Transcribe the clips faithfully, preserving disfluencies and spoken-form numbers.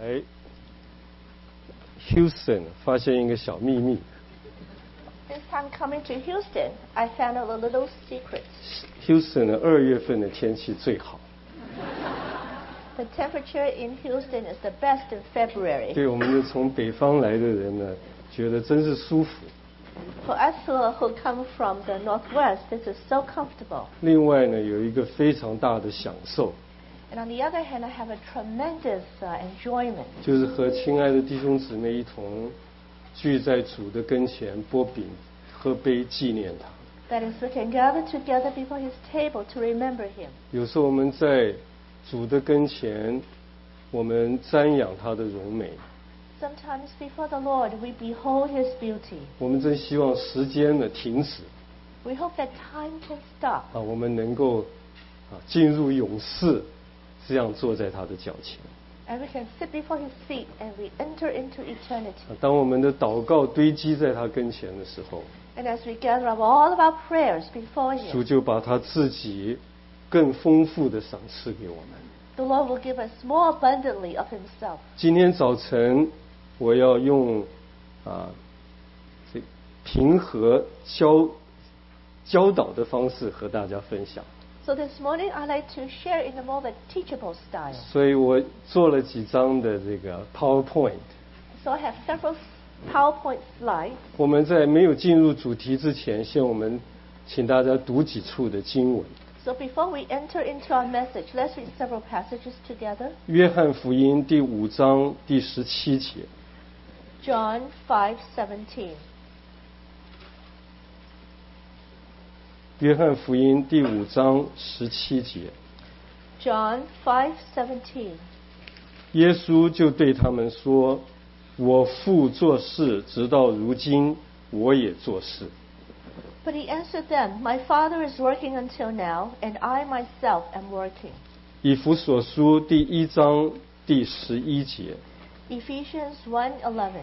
来 Houston 发现一个小秘密。 This time coming to Houston, I found out a little secret. Houston 的二月份的天气最好。 The temperature in Houston is the best in February. 对我们就从北方来的人呢，觉得真是舒服。 For us who come from the northwest, this is so comfortable. 另外呢，有一个非常大的享受。 And on the other hand, I have a tremendous uh, enjoyment. 就是和亲爱的弟兄姊妹一同聚在主的跟前，擘饼、喝杯，纪念他。 That is, we can gather together before His table to remember Him. 有时候我们在主的跟前，我们瞻仰他的荣美。 Sometimes before the Lord, we behold His beauty. 我们真希望时间呢停止。 We hope that time can stop. 啊，我们能够啊进入永世，这样坐在他的脚前。 And we can sit before His feet and we enter into eternity. 当我们的祷告堆积在他跟前的时候， And as we gather up all of our prayers before Him, 主就把他自己更丰富的赏赐给我们。 the Lord will give us more abundantly of Himself. 今天早晨我要用啊这平和教教导的方式和大家分享。 So this morning I'd like to share in a more of a teachable style. 所以我做了几张的这个 PowerPoint。 So I have several PowerPoint slides. 我们在没有进入主题之前，先我们请大家读几处的经文。 So before we enter into our message, let's read several passages together. 约翰福音第五章第十七节。 John five seventeen. 约翰福音第五章十七节。 John five seventeen. 耶稣就对他们说：“我父做事，直到如今，我也做事。” But he answered them, My Father is working until now, and I myself am working. 以弗所书第一章第十一节。 Ephesians one eleven.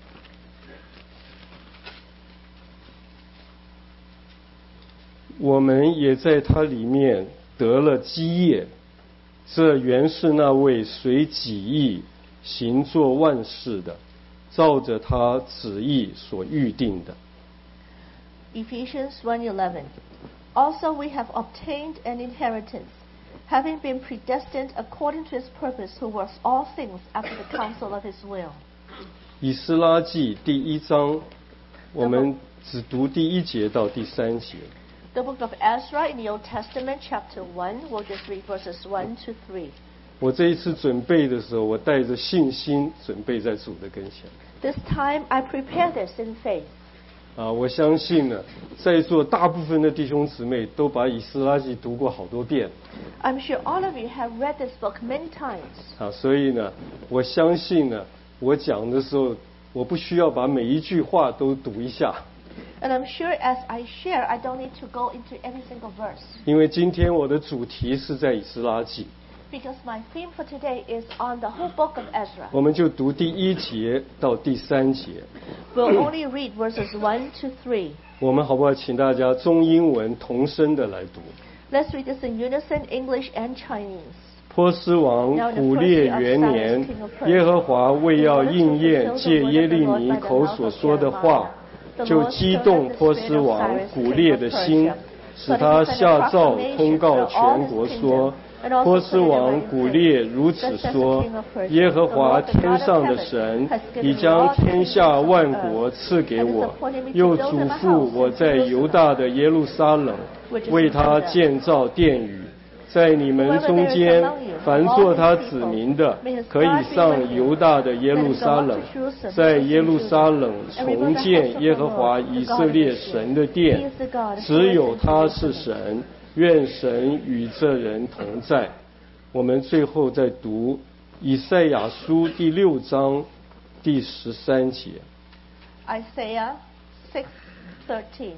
我们也在他里面得了基业，这原是那位随己意行作万事的，照着他旨意所预定的。 Ephesians one eleven. Also we have obtained an inheritance, having been predestined according to His purpose, who works all things after the counsel of His will. 以斯拉记第一章，我们只读第一节到第三节。 The book of Ezra in the Old Testament, chapter one, we'll just read verses one to three. 我这一次准备的时候，我带着信心准备在主的跟前。 This time I prepare this in faith. 啊，我相信呢，在座大部分的弟兄姊妹都把以斯拉记读过好多遍。 I'm sure all of you have read this book many times. 啊，所以呢，我相信呢，我讲的时候，我不需要把每一句话都读一下。 And I'm sure as I share, I don't need to go into every single verse. 因为今天我的主题是在以斯拉记。 Because my theme for today is on the whole book of Ezra. 我们就读第一节到第三节。 We'll only read verses one to three. 我们好不好？请大家中英文同声的来读。 Let's read this in unison, English and Chinese. 波斯王古列元年，耶和华为要应验借耶利米口所说的话，就激动波斯王古列的心，使他下诏通告全国说：波斯王古列如此说，耶和华天上的神已将天下万国赐给我，又嘱咐我在犹大的耶路撒冷为他建造殿宇。在你们中间，凡做他子民的，可以上犹大的耶路撒冷，在耶路撒冷重建耶和华以色列神的殿。只有他是神，愿神与这人同在。我们最后再读以赛亚书第六章第十三节。 Isaiah six thirteen.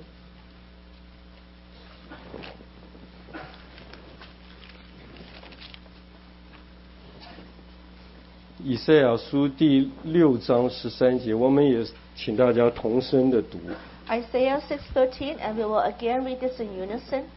以赛亚书第六章十三节，我们也请大家同声的读。 Isaiah six thirteen, and we will again read this in unison.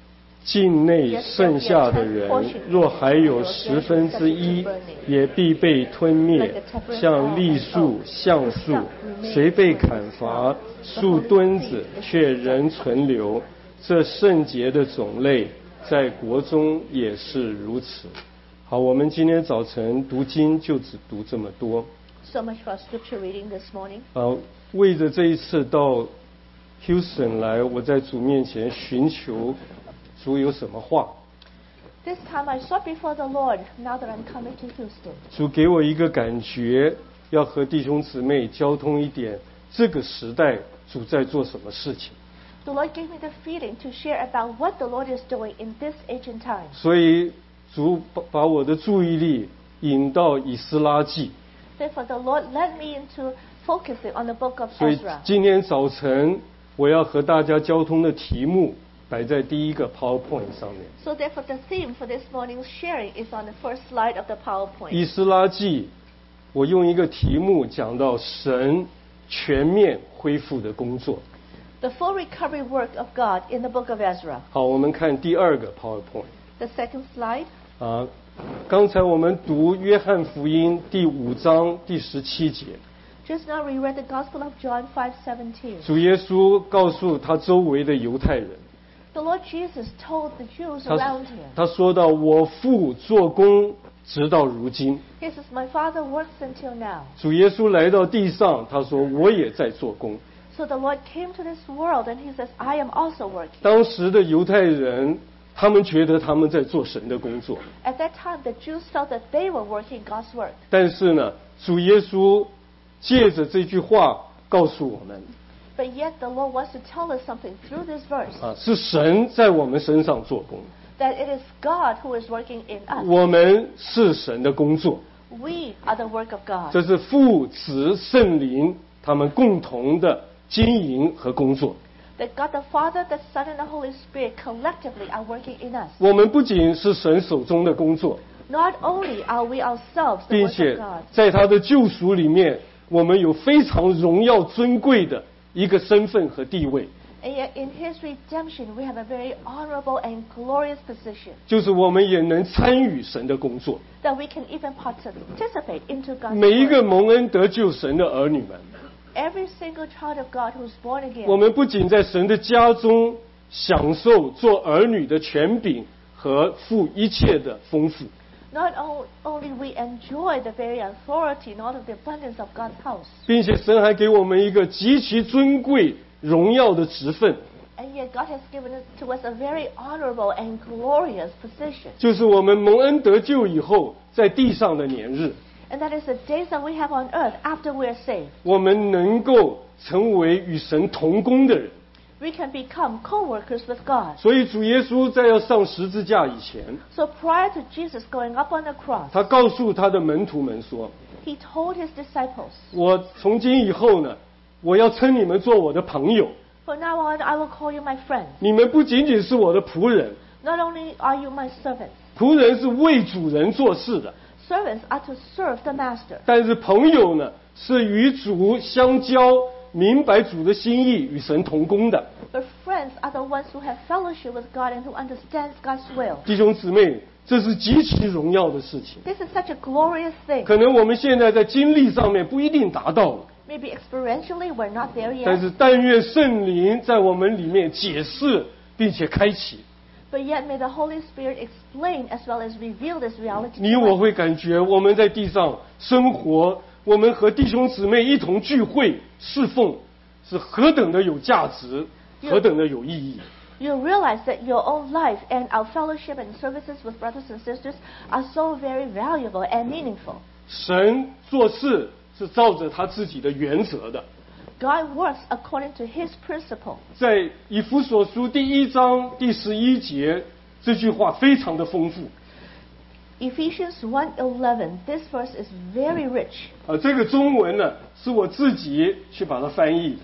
境内剩下的人，若还有十分之一，也必被吞灭，像栗树、橡树，虽被砍伐，树墩子却仍存留。这圣洁的种类，在国中也是如此。好，我们今天早晨读经就只读这么多。 So much for scripture reading this morning. 啊，为着这一次到 Houston 来，我在主面前寻求主有什么话。 This time I sought before the Lord. Now that I'm coming to Houston. 主给我一个感觉，要和弟兄姊妹交通一点，这个时代主在做什么事情。 The Lord gave me the feeling to share about what the Lord is doing in this age and time. 所以主把我的注意力引到以斯拉记。 Therefore, the Lord led me into focusing on the book of Ezra. 所以今天早晨我要和大家交通的题目摆在第一个 PowerPoint 上面。 So therefore, the theme for this morning's sharing is on the first slide of the PowerPoint. 以斯拉记，我用一个题目讲到神全面恢复的工作。 The full recovery work of God in the book of Ezra. 好，我们看第二个 PowerPoint。 The second slide. 啊，刚才我们读约翰福音第五章第十七节。 Just now we read the Gospel of John five seventeen. 主耶稣告诉他周围的犹太人。 The Lord Jesus told the Jews around him. 他说到：“我父做工直到如今。” He says, "My Father works until now." 主耶稣来到地上，他说：“我也在做工。” So the Lord came to this world and he says, "I am also working." 当时的犹太人，他们觉得他们在做神的工作。 At that time, the Jews felt that they were working God's work. 但是呢，主耶稣借着这句话告诉我们。 But yet the Lord wants to tell us something through this verse. 啊，是神在我们身上做工。 That it is God who is working in us. 我们是神的工作。 We are the work of God. 这是父、子、圣灵他们共同的经营和工作。 That God the Father, the Son, and the Holy Spirit collectively are working in us. 我们不仅是神手中的工作， Not only are we ourselves the 并 work 且 of God, 在他的救赎里面，我们有非常荣耀尊贵的一个身份和地位。 and yet in His redemption we have a very honorable and glorious position. 就是我们也能参与神的工作。 That we can even participate into God's 每一个 work. 蒙恩得救神的儿女们， Every single child of God who's born again. 我们不仅在神的家中享受做儿女的权柄和富一切的丰富， Not only we enjoy the very authority and all of the abundance of God's house, 并且神还给我们一个极其尊贵荣耀的职分， and yet God has given us, to us a very honorable and glorious position. 就是我们蒙恩得救以后在地上的年日， And that is the days that we have on earth after we are saved. 我们能够成为与神同工的人。 We can become co-workers with God. 所以主耶稣在要上十字架以前， So prior to Jesus going up on the cross, 他告诉他的门徒们说， He told His disciples, 我从今以后呢，我要称你们做我的朋友。 "From now on, I will call you my friends. 你们不仅仅是我的仆人， Not only are you my servants, 仆人是为主人做事的， servants are to serve the master. 但是朋友呢，是与主相交，明白主的心意，与神同工的。 But friends are the ones who have fellowship with God and who understand God's will." 弟兄姊妹，这是极其荣耀的事情。 This is such a glorious thing. 可能我们现在在经历上面不一定达到了， Maybe experientially we're not there 但 yet, 是但愿圣灵在我们里面解释，并且开启。 but yet may the Holy Spirit explain as well as reveal this reality 你 to 我 us. 会感觉我们在地上生活，我们和弟兄姊妹一同聚会侍奉，是何等的有价值，何等的有意义。 You realize that your own life and our fellowship and services with brothers and sisters are so very valuable and meaningful. 神做事是照着他自己的原则的。 God works according to His principle. 在以弗所书第一章第十一节，这句话非常的丰富。 Ephesians one eleven, this verse is very rich. 啊，这个中文呢是我自己去把它翻译的。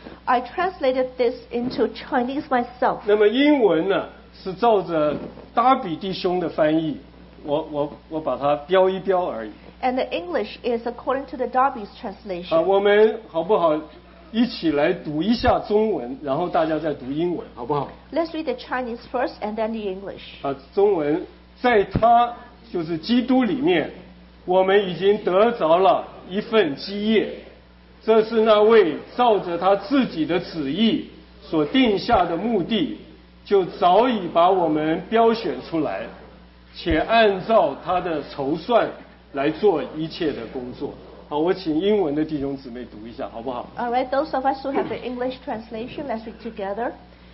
I translated this into Chinese myself. 那么英文呢是照着达比弟兄的翻译，我我我把它标一标而已。 And the English is according to the Darby's 啊， translation. 我们好不好一起来读一下中文，然后大家再读英文，好不好？ Let's read the Chinese first and then the English. 啊，中文，在他就是基督里面，我们已经得着了一份基业，这是那位照着他自己的旨意所定下的目的，就早已把我们标选出来，且按照他的筹算来做一切的工作。好，我请英文的弟兄姊妹读一下，好不好？ All right, those of us who have the English translation, let's read together.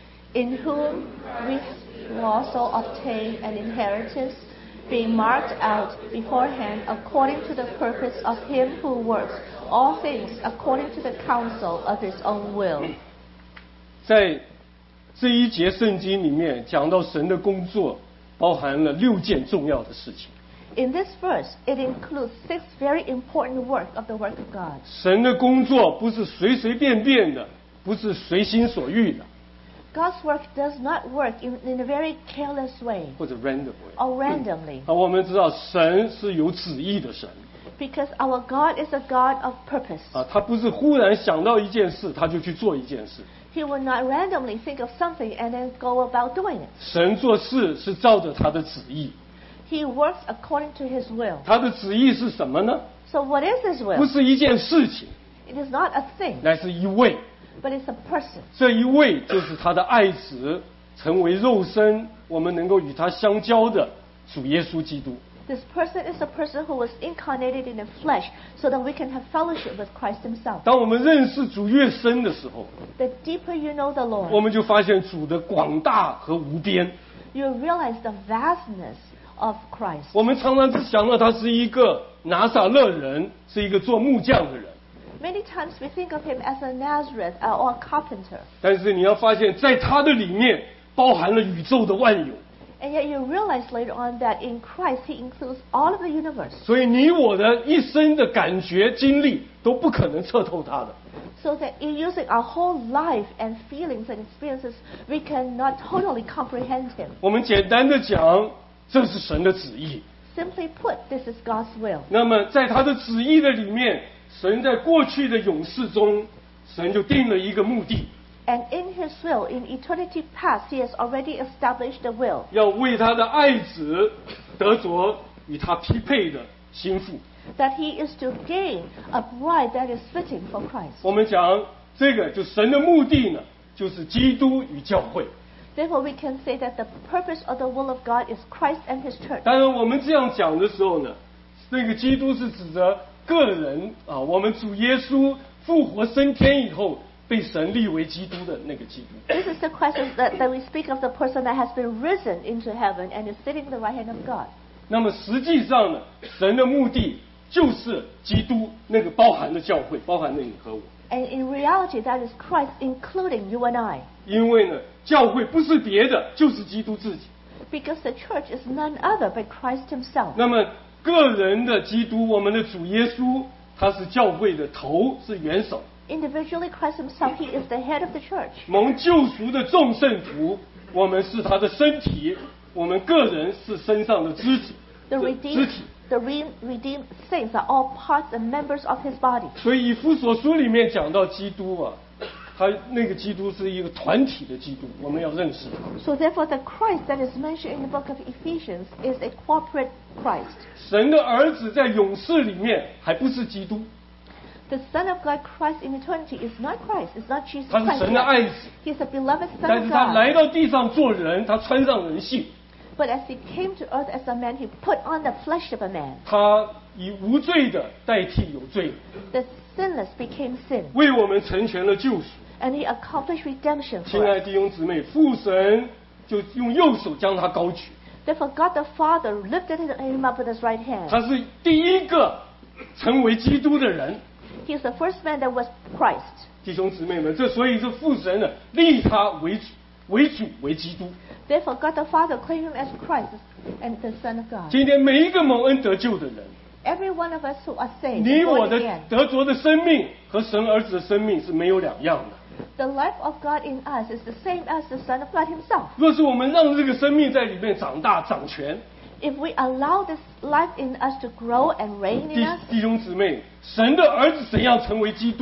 In whom we also obtain an inheritance, being marked out beforehand according to the purpose of him who works all things according to the counsel of his own will. 在这一节圣经里面讲到神的工作，包含了六件重要的事情。 In this verse, it includes six very important work of the work of God. 神的工作不是随随便便的，不是随心所欲的。 God's work does not work in, in a very careless way 或者 random way or randomly. 啊，我们知道神是有旨意的神 Because our God is a God of purpose. 啊，他不是忽然想到一件事他就去做一件事。 He will not randomly think of something and then go about doing it. 神做事是照着他的旨意。 He works according to his will. 他的旨意是什么呢？ So what is his 不 will? 是一件事情， It is not a thing, 乃是一位。 but it's a person. 这一位就是他的爱子，成为肉身，我们能够与他相交的主耶稣基督。 This person is a person who was incarnated in the flesh so that we can have fellowship with Christ himself. 当我们认识主越深的时候， The deeper you know the 我 Lord, 们就发现主的广大和无边。 you realize the vastness of Christ. 我们常常只想到他是一个拿撒勒人，是一个做木匠的人。 Many times we think of him as a Nazareth uh, or a carpenter. 但是你要发现，在他的里面包含了宇宙的万有。 And yet you realize later on that in Christ he includes all of the universe. 所以你我的一生的感觉经历都不可能测透他的。 So that in using our whole life and feelings and experiences, we cannot totally comprehend him. 我们简单的讲，这是神的旨意。 Simply put, this is God's will. 那么在他的旨意的里面，神在过去的永世中，神就定了一个目的， And in his will, in eternity past, he has already established the will 要为他的爱子得着与他匹配的心腹。 that he is to gain a bride that is fitting for Christ. 我们讲这个，就神的目的呢，就是基督与教会。 Therefore, we can say that the purpose of the will of God is Christ and his church. 当然，我们这样讲的时候呢，那个基督是指着个人啊，我们主耶稣复活升天以后，被神立为基督的那个基督。 This is the question that, that we speak of the person that has been risen into heaven and is sitting at the right hand of God. 那么实际上呢，神的目的就是基督那个包含的教会，包含了你和我。 And in reality, that is Christ, including you and I. 因为呢，教会不是别的，就是基督自己。 Because the church is none other but Christ himself. 那么个人的基督，我们的主耶稣，他是教会的头，是元首。 Individually, Christ himself, he is the head of the church. 蒙救赎的众圣徒，我们是他的身体，我们个人是身上的肢体。 The 肢 redeemed, 体。 the re- redeemed saints are all parts and members of his body. 所以以弗所书里面讲到基督啊，他那个基督是一个团体的基督，我们要认识他。 So therefore, the Christ that is mentioned in the book of Ephesians is a corporate Christ. 神的儿子在永世里面还不是基督， The Son of God, Christ in eternity, is not Christ. It's not Jesus 他是 Christ. 神的爱 yet. 子， He's a beloved 但 Son 是 of 他 God. 来到地上做人，他穿上人性， But as he came to earth as a man, he put on the flesh of a man. 他以无罪的代替有罪， The sinless became sin. 为我们成全了救赎。 And he accomplished redemption 亲 for 爱 us. 弟兄姊妹，父神就用右手将他高举， Therefore, God the Father lifted him up with his right hand. 他是第一个成为基督的人。 He is the first man that was Christ. 弟兄姊妹们，这所以这父神呢，立他为主，为主为基督。 Therefore, God the Father claimed him as Christ and the Son of God. 今天每一个蒙恩得救的人， Every one of us who are saved, 你 and 我 born 的 again, 得着的生命和神儿子的生命是没有两样的。 the life of God in us is the same as the Son of God himself. 若是我们让这个生命在里面长大长全， If we allow this life in us to grow and reign 弟 in us, 弟兄姊妹，神的儿子怎样成为基督，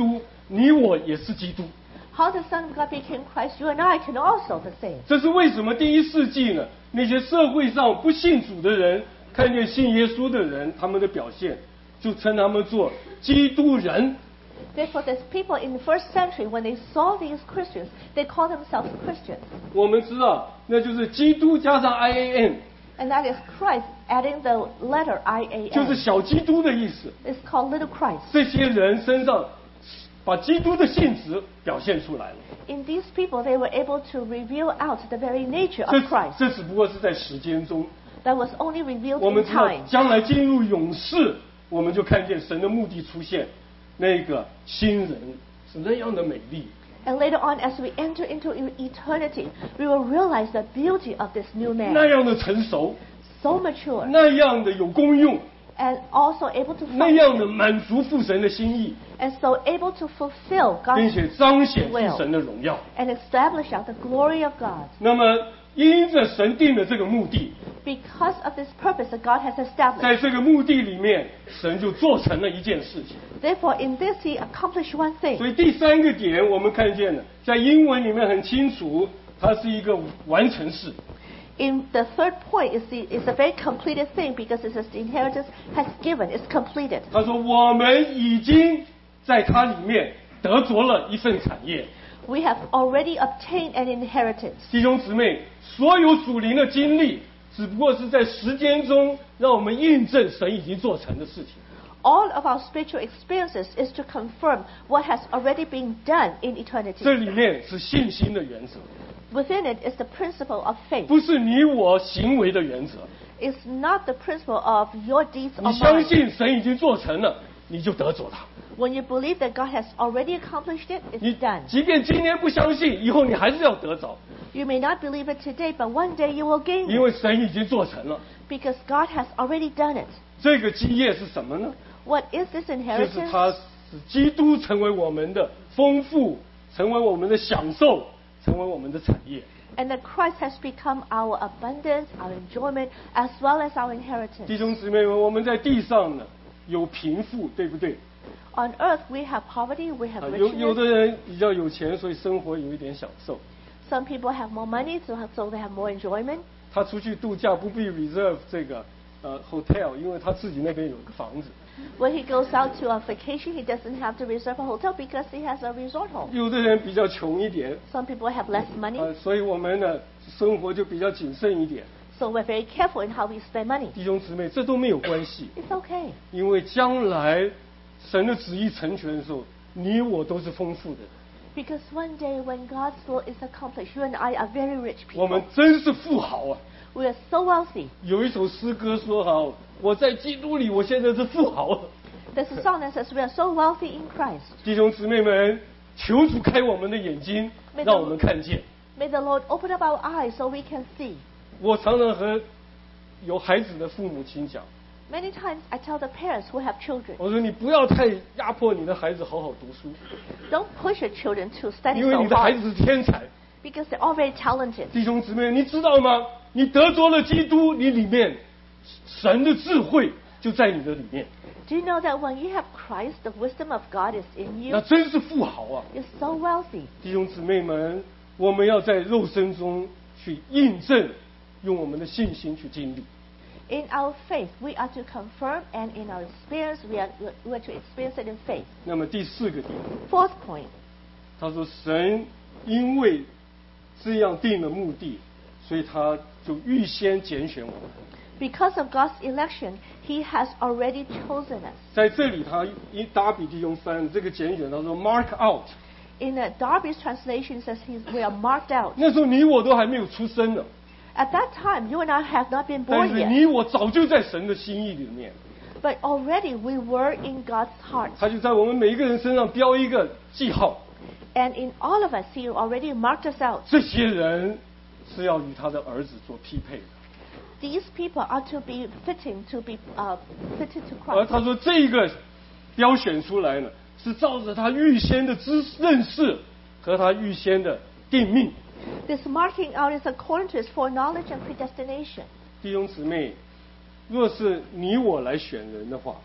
你我也是基督。 How the Son of God became Christ, you and I can also the same. 这是为什么第一世纪呢？那些社会上不信主的人看见信耶稣的人，他们的表现就称他们做基督人。 Therefore, there's people in the first century, when they saw these Christians, they call themselves Christians. 我们知道，那就是基督加上 I A N， And that is Christ adding the letter I A N. 就是小基督的意思。 It's called little Christ. 这些人身上把基督的性质表现出来了。 In these people, they were able to reveal out the very nature 这 of Christ. 这只不过是在时间中。 That was only revealed 我们 in 知道， time. 将来进入永世，我们就看见神的目的出现，那个新人是那样的美丽。 And later on, as we enter into eternity, we will realize the beauty of this new 那 man. 样的成熟， So mature 那样的有功用， and also able to 那样的 function 满足父神的心意， and so able to fulfill 并 God's 且彰显父 will 神的荣耀。 and establish out the glory of God. 那么，因着神定的这个目的， Because of this purpose that God has established. 在这个目的里面，神就做成了一件事情。 Therefore, in this he accomplished one 所 thing. 以第三个点，我们看见了，在英文里面很清楚，它是一个完成式。 In the third point is the is a very completed thing because it says the inheritance has given, it's completed. 他说：“我们已经在它里面得着了一份产业。” We have already obtained an inheritance. 弟兄姊妹，所有属灵的经历，只不过是在时间中让我们印证神已经做成的事情。 All of our spiritual experiences is to confirm what has already been done in 这 eternity. 里面是信心的原则， Within it is the principle of faith. 不是你我行为的原则。 It's not the principle of your deeds 你 or 相 mine. 信神已经做成了，你就得着它。 When you believe that God has already accomplished it, 你 it's done. 即便今天不相信，以后你还是要得着， You may not believe it today, but one day you will gain 因 it 为神已经做成了。 because God has already done it. 这个基业是什么呢？ What is this 就是 inheritance? 它使基督成为我们的丰富，成为我们的享受，成为我们的产业。 And that Christ has become our abundance, our enjoyment, as well as our 弟 inheritance. 兄姊妹们，我们在地上呢有贫富，对不对？ On earth, we have poverty, we have 啊，有有 richness. 的人比较有钱，所以生活有一点享受。 Some people have more money, so so they have more enjoyment. 他出去度假不必 reserve 这个呃 hotel，因为他自己那边有个房子。 When he goes out to a vacation, he doesn't have to reserve a hotel because he has a resort home. 有的人比较穷一点， Some people have less money, 呃，所以我们呢生活就比较谨慎一点。 so we're very careful in how we spend money. 弟兄姊妹，这都没有关系， It's okay 因为将来神的旨意成全的时候，你我都是丰富的。 because one day when God's will is accomplished, you and I are very rich 我们 people. 真是富豪啊！ We are so wealthy. 有一首诗歌说好，我在基督里，我现在是富豪了。 There's a song that says we are so wealthy in Christ. 弟兄姊妹们，求主开我们的眼睛，让我们看见。 May the Lord open up our eyes so we can see. 我常常和有孩子的父母亲讲， Many times I tell the parents who have children, 我说你不要太压迫你的孩子好好读书， don't push your children to study 因为 so 你的孩 hard 子是天才。 because they're all very talented. 弟兄姊妹，你知道吗？你得着了基督，你里面神的智慧就在你的里面， Do you know that when you have Christ, the wisdom of God is in 那 you? 真是富豪啊！ You're so wealthy. 弟兄姊妹们，我们要在肉身中去印证，用我们的信心去经历。 In our faith, we are to confirm, and in our experience, we are, we are to experience it in faith. 那么第四个点， Fourth point, 他说神因为这样定了目的，所以他就预先拣选我们。 because of God's election, He has already chosen us. 在这里，他以达比弟兄翻这个拣选，他说 mark out。 In uh, Darby's translation, it says he's, we are marked out. 那时候你我都还没有出生呢， At that time, you and I have not been 但 born 是 yet, 你我早就在神的心意里面， but already we were in God's heart. 他就在我们每一个人身上标一个记号。 And in all of us, He already marked us out. 这些人是要与他的儿子做匹配的。 These people are to be fitting to be uh, fitted to 而 Christ. 他说这个标选出来呢，是照着他预先的知认识和他预先的定命。 This marking out is according to His foreknowledge and predestination. 弟兄姊妹，若是你我来选人的话，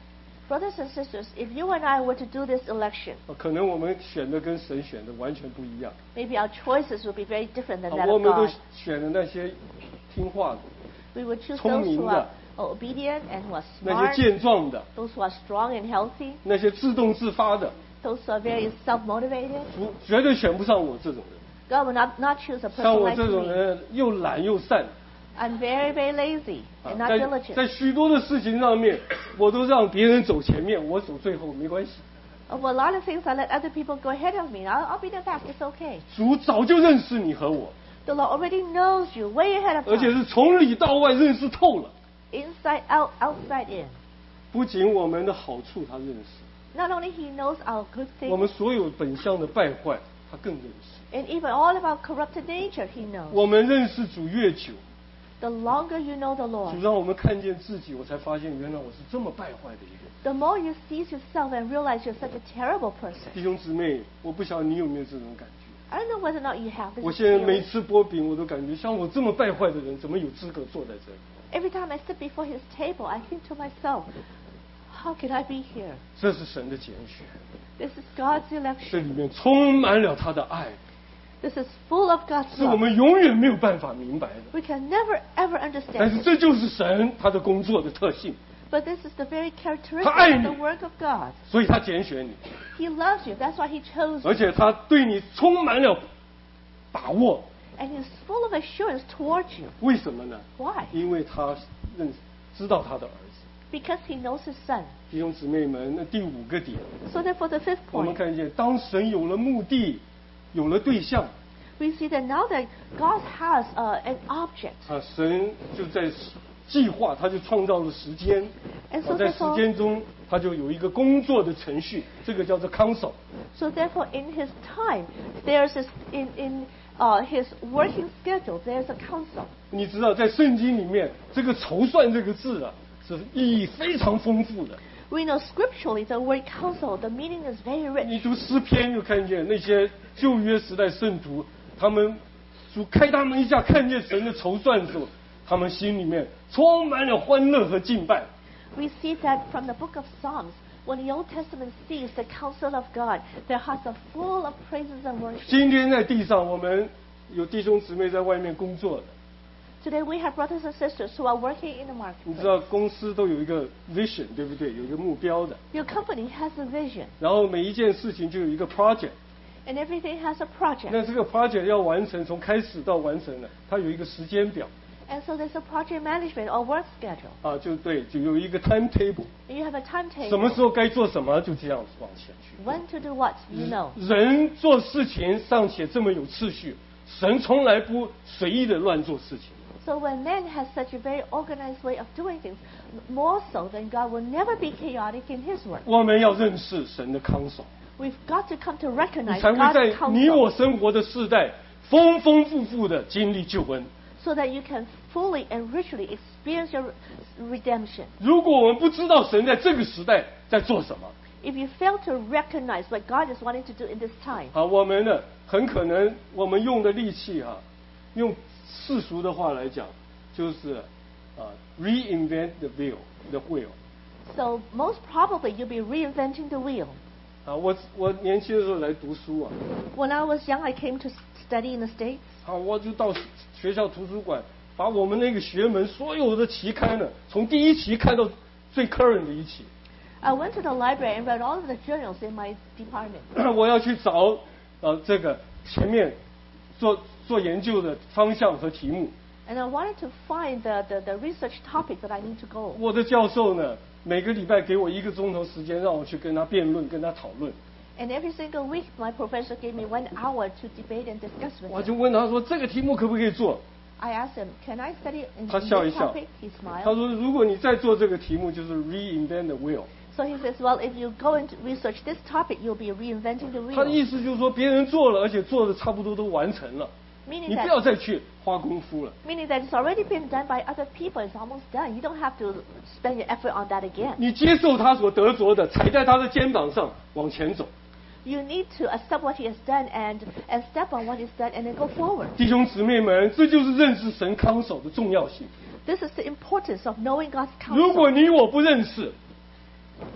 Brothers and sisters, if you and I were to do this election, 可能我们选的跟神选的完全不一样。 maybe our choices would be very different than that 我 of 们都 God. 选了那些听话的、 We would choose 聪 those 明 who 的、 are obedient and who are 那 smart, 些健壮的、 those who are strong and healthy, 那些自动自发的， those who are very self-motivated. 不绝对选不上我这种人。 God will not, not choose a 像 person 我 like 这种 me. 人又懒又善， I'm very, very lazy 啊 and not 在 diligent. 在许多的事情上面，我都让别人走前面，我走最后没关系。 Of a lot of things, I let other people go ahead of me. I'll, I'll be the back. It's okay. 主早就认识你和我， The Lord already knows you way ahead of 而且 time. 是从里到外认识透了。 Inside out, outside in. 不仅我们的好处他认识， Not only He knows our good 我 things, 们所有本相的败坏他更认识。 and even all of our corrupted nature, He knows. 我们认识主越久， The longer you know the 主 Lord, 让我们看见自己，我才发现原来我是这么败坏的一个人。 the more you see yourself and realize you're such a terrible person. 弟兄姊妹，我不晓得你有没有这种感觉。 I don't know whether or not you have this 我现在每 feeling. 次剥饼，我都感觉像我这么败坏的人，怎么有资格坐在这里？ Every time I sit before His table, I think to myself, how can I be here? 这是神的拣选， This is God's 这 election. 里面充满了他的爱， This is full of God's 是我 love. 们永远没有办法明白的。 We can never ever 但 understand 是 it. 这就是神他的工作的特性， But this is the very characteristic 他爱 of 你。 the work of God. 所以他拣选你， He loves you. That's why He chose 而 you. 且他对你充满了把握。 And He's full of assurance towards you. 为什么呢？ Why? 因为他认知道他的儿子。 Because He knows His Son. 弟兄姊妹们，那第五个点， So therefore, the fifth 我们 point, 看见，当神有了目的，有了对象， we see that now that God has uh, an object, 啊，神就在计划，他就创造了时间， and so 啊，在时 therefore, 间中，他就有一个工作的程序，这个叫做 counsel。 so therefore, in His time, there's this in in uh, His working schedule. There's a counsel. 你知道，在圣经里面，这个筹算这个字啊，是意义非常丰富的。 We know scripturally the word counsel, the meaning is very rich. 你读诗篇就看见那些旧约时代圣徒，他们主开他们一下，看见神的筹算的时候，他们心里面充满了欢乐和敬拜。 We see that from the book of Psalms. When the Old Testament sees the counsel of God, their hearts are full of praises and worship. 今天在地上，我们有弟兄姊妹在外面工作的， Today we have brothers and sisters who are working in the 你知道 marketplace. 公司都有一个 vision， 对不对？有一个目标的， Your company has a vision, 然后每一件事情就有一个 project。 and everything has a project. 那这个 project 要完成，从开始到完成了，它有一个时间表 And so there's a project management or work schedule. 啊，就对，就有一个 timetable， And you have a 什么 timetable. 时候该做什么，就这样往前去。 When to do what, you know. 人做事情尚且这么有次序，神从来不随意的乱做事情。 So when man has such a very organized way of doing things, more so than God will never be chaotic in His work. 我们要认识神的康守， We've got to come to 你 recognize 才会 God's 在你我 counsel 生活的世代丰丰富富的经历救恩。 so that you can fully and richly experience your redemption. 如果我们不知道神在这个时代在做什么， If you fail to recognize what God is wanting to do in this time, 啊，我们呢很可能我们用的力气哈、用世俗的话来讲，就是啊 reinvent the wheel the wheel。 so most probably you'll be reinventing the wheel. 啊，我我年轻的时候来读书啊， When I was young, I came to study in the States. 啊，我就到学校图书馆，把我们那个学门所有的期刊呢，从第一期看到最 current 的一期。 I went to the library and read all of the journals in my department. 我要去找呃这个前面做做研究的方向和题目。 And I wanted to find the, the, the research topic that I need to go. 我的教授呢，每个礼拜给我一个钟头时间，让我去跟他辩论，跟他讨论。 And every single week, my professor gave me one hour to debate and discuss with 我 him. 就问他说：“这个题目可不可以做 I asked him, can I study in 他 this 笑一笑 topic? He？” 他 smiled. 说：“如果你再做这个题目，就是 reinvent the wheel。” So he says, well, if you go into research this topic, you'll be reinventing the 他的 wheel. 意思就是说，别人做了，而且做的差不多都完成了， Meaning 你不要 that, 再去花功夫了。 meaning that it's already been done by other people. It's almost done. You don't have to spend your effort on that again. 你接受他所得着的，踩在他的肩膀上往前走。 You need to accept what he has done and, and step on what he's done and then go forward. 弟兄姊妹们，这就是认识神康守的重要性。 This is the importance of knowing God's 如 counsel. 果你我不认识，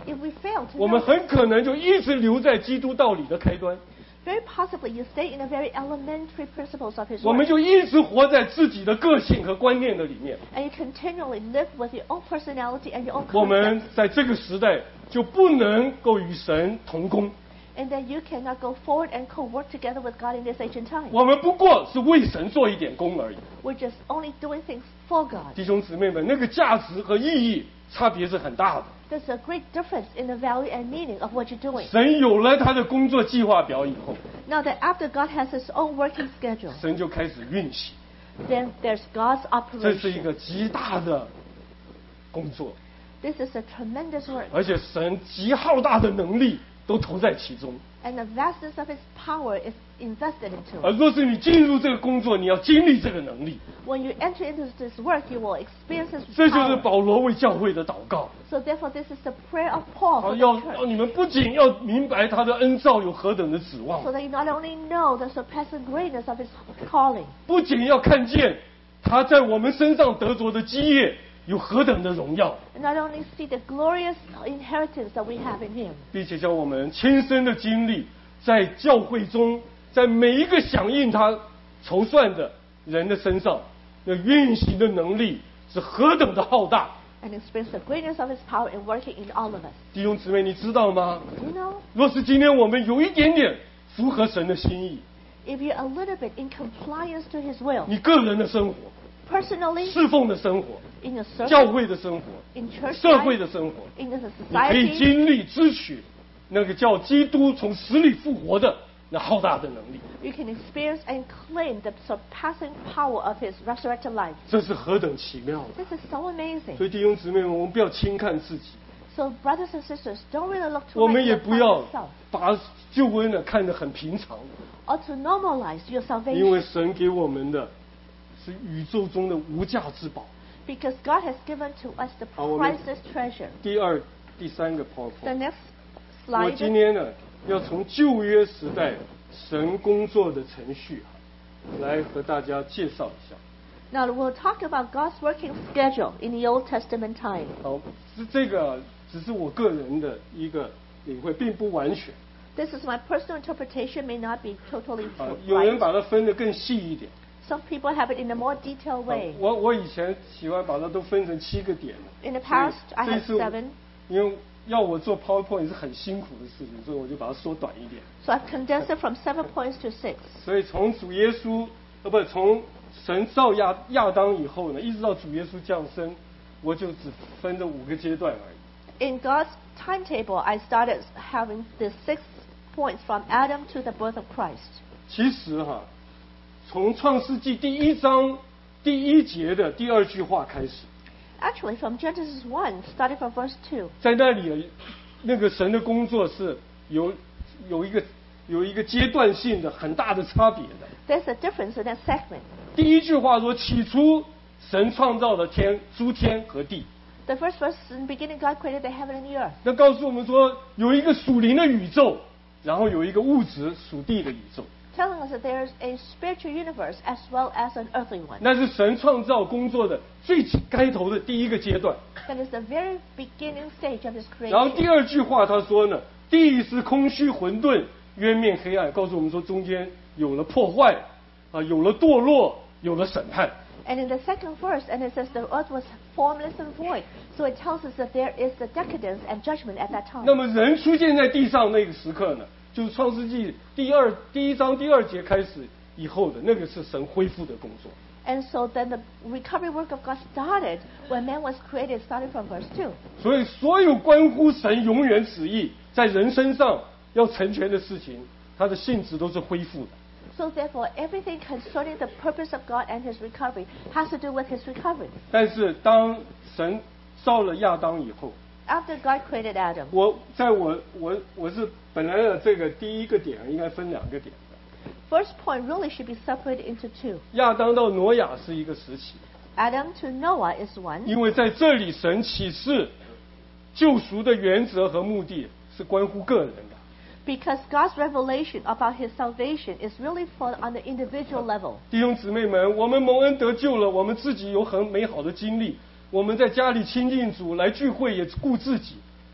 If we fail to 我们 know 很可能就一直留在基督道理的开端， very possibly you stay in the very elementary principles of His 我们 Word. 就一直活在自己的个性和观念的里面。 And you continually live with your own personality and your own 我们 concepts. 在这个时代就不能够与神同工， And then you cannot go forward and co-work together with God in this age and time. 我们不过是为神做一点工而已。 We're just only doing things for God. 弟兄姊妹们，那个价值和意义差别是很大的。 There's a great difference in the value and meaning of what you're doing. 神有了他的工作计划表以后， Now that after God has His own working schedule, 神就开始运行， then there's God's 这是一 operation. 个极大的工作， This is a tremendous work. 而且神极浩大的能力都投在其中。 And the vastness of His power is invested into 而 it. 若是你进入这个工作，你要经历这个能力， When you enter into this work, you will experience His 这就是 power. 保罗为教会的祷告。 So therefore, this is the prayer of Paul 好， for 要 the 要 church. 你们不仅要明白他的恩召有何等的指望， So that you not only know the surpassing greatness of His calling, 不仅要看见他在我们身上得着的基业有何等的荣耀， and not only see the glorious inheritance that we have in Him, 并且叫我们亲身的经历，在教会中，在每一个响应他筹算的人的身上，那运行的能力是何等的浩大。 and experience the greatness of His power in working in all of us. 弟兄姊妹，你知道吗？ Do you know? 若是今天我们有一点点符合神的心意， If you're a little bit in compliance to His will, 你个人的生活、 personally, 侍奉的生活、 in your 教 service, 会的生活、 in church 社会 life, 的生活， in the 你可以 society, 经历支取那个叫基督从死里复活的那浩大的能力。 you can experience and claim the surpassing power of His resurrected life. 这是何等奇妙的！ This is so amazing. 所以弟兄姊妹们，我们不要轻看自己， So brothers and sisters, don't really look too 我们 much 也 upon 不要 yourself 把救恩呢看得很平常， or to normalize your 因为 salvation, 神给我们的是宇宙中的无价之宝。 because God has given to us the 好，我们 priceless treasure. 第二、第三个 The PowerPoint， next 我今 slide. 天呢要从旧约时代神工作的程序啊，来和大家介绍一下。 Now we'll talk about God's working schedule in the Old Testament time. 好，是这个只是我个人的一个领会，并不完全 This is my personal interpretation, may not be totally 啊。有人 right. 把它分得更细一点。 Some people have it in a more detailed 啊 way. 我我以前喜欢把它都分成七个点。 In the past, 所以 I 这 had 次 seven. 因为要我做 PowerPoint 是很辛苦的事情，所以我就把它缩短一点。 So I've condensed it from seven points to six. 所以从主耶稣，呃，不，从神造亚亚当以后呢，一直到主耶稣降生，我就只分这五个阶段而已。 In God's timetable, I started having the six points from Adam to the birth of Christ. 其实哈，从创世纪第一章第一节的第二句话开始， Actually, from Genesis one, starting from verse two, 在那里，那个神的工作是有有一个有一个阶段性的很大的差别的。 there's a difference in that segment. 第一句话说：“起初，神创造了天、诸天和地。” The first verse, in the beginning, God created the heaven and the earth. 那告诉我们说，有一个属灵的宇宙，然后有一个物质属地的宇宙。 Telling us that there's a spiritual universe as well as an earthly one. 那是神创造工作的最开头的第一个阶段。 That is the very beginning stage of His 然后第 creation. 二句话他说呢，地是空虚混沌，渊面黑暗，告诉我们说中间有了破坏，啊，有了堕落，有了审判。 And in the second verse, and it says the earth was formless and void. So it tells us that there is the decadence and judgment at that time. 那么人出现在地上那个时刻呢，就是创世纪第二第一章第二节开始以后的那个是神恢复的工作。 And so then the recovery work of God started when man was created, starting from verse two. 所以所有关乎神永远旨意在人身上要成全的事情，它的性质都是恢复的。 So therefore, everything concerning the purpose of God and His recovery has to do with His recovery. 但是当神造了亚当以后， After God created Adam, 我在我我我是本来的这个第一个点应该分两个点的。 first point really should be separated into two. 亚当到挪亚是一个时期， Adam to Noah is one, 因为在这里神启示救赎的原则和目的是关乎个人的。 because God's revelation about His salvation is really for on the individual level. 弟兄姊妹们，我们蒙恩得救了，我们自己有很美好的经历，我们在家里亲近主，来聚会也顾自己，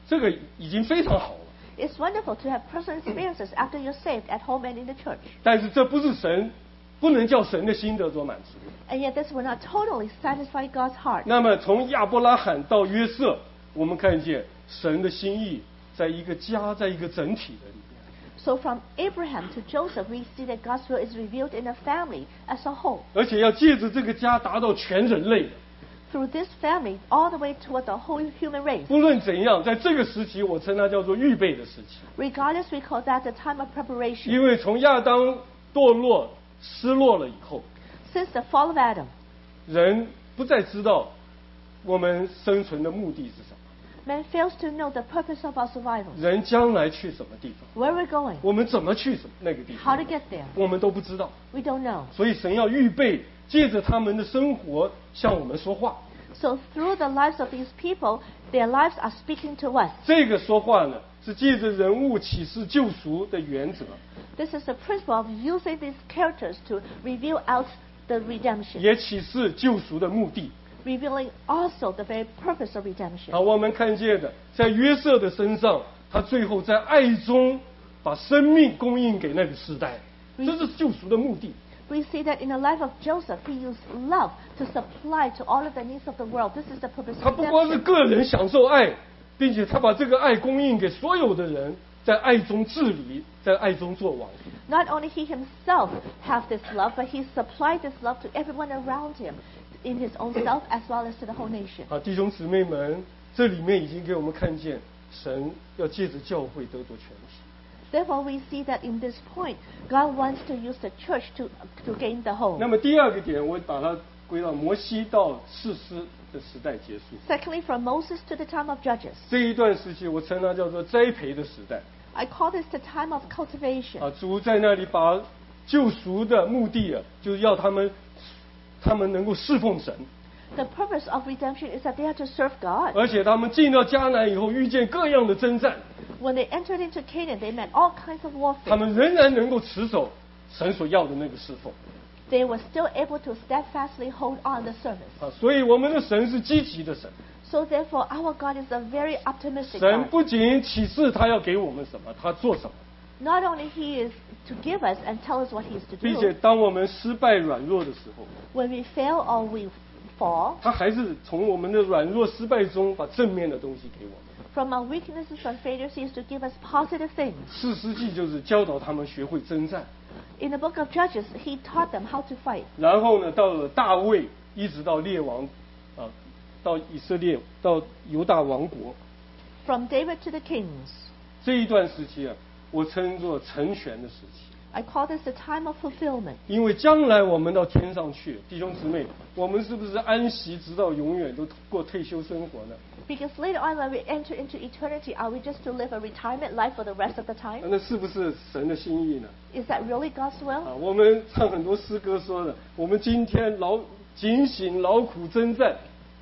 这个已经非常好了。 It's wonderful to have personal experiences after you're saved at home and in the church. 但是这不是神，不能叫神的心得着满足。 And yet this will not totally satisfy God's heart. 那么从亚伯拉罕到约瑟，我们看见神的心意在一个家，在一个整体的里面。 So from Abraham to Joseph, we see that God's will is revealed in a family as a whole. 而且要借着这个家达到全人类的。 Through this family, all the way toward the whole human race. 不论怎样，在这个时期，我称它叫做预备的时期。 Regardless, we call that the time of preparation. 因为从亚当堕落、失落了以后， Since the fall of Adam, 人不再知道我们生存的目的是什么。 man fails to know the purpose of our survival. 人将来去什么地方？ Where we're going, 我们怎么去什么那个地 how 方？ to get there, 我们都不知道。 we don't know. 所以神要预备，借着他们的生活向我们说话。 So through the lives of these people, their lives are speaking to us. 这个说话呢，是借着人物启示救赎的原则， This is the principle of using these characters to reveal out the redemption, 也启示救赎的目的。 revealing also the very purpose of redemption. 好，我们看见的，在约瑟的身上，他最后在爱中把生命供应给那个时代，这是救赎的目的。 We see that in the life of Joseph, he used love to supply to all of the needs of the world. This is the purpose 他 of 不光是 redemption. 个人享受爱，并且他把这个爱供应给所有的人，在爱中治理，在爱中做王。 Not only he himself have this love, but he supplied this love to everyone around him, in his own self as well as to the whole nation. 啊，弟兄姊妹们，这里面已经给我们看见，神要借着教会得着全体。 Therefore, we see that in this point, God wants to use the church to to gain the whole. 那么第二个点，我把它归到摩西到士师的时代结束。 Secondly, from Moses to the time of Judges. 这一段时期，我称它叫做栽培的时代。 I call this the time of cultivation. 啊，主在那里把救赎的目的啊，就是要他们，他们能够侍奉神。 The purpose of redemption is that they are to serve God. 而且他们进到迦南以后，遇见各样的征战， When they entered into Canaan, they met all kinds of 他 warfare. 们仍然能够持守神所要的那个侍奉。 They were still able to steadfastly hold on the service. 啊，所以我们的神是积极的神。 So therefore, our God is a very optimistic 神 God. 不仅启示他要给我们什么，他做什么， Not only He is to give us and tell us what He is to 并且 do, 当我们失败软弱的时候， when we fail or we fall, 他还是从我们的软弱失败中把正面的东西给我们。 from our weaknesses and failures, He is to give us positive things. 四世纪就是教导他们学会征战， In the book of Judges, He taught them how to fight. 然后呢，到了大卫，一直到列王，啊，到以色列，到犹大王国 From David to the kings, 这一段时期啊，我称作成全的时期。 I call this the time of fulfillment. 因为将来我们到天上去，弟兄姊妹，我们是不是安息直到永远都过退休生活呢？ Because later on, when we enter into eternity, are we just to live a retirement life for the rest of the time? 那是不是神的心意呢？ Is that really God's 啊， will? 我们唱很多诗歌说的，我们今天劳警醒劳苦征战，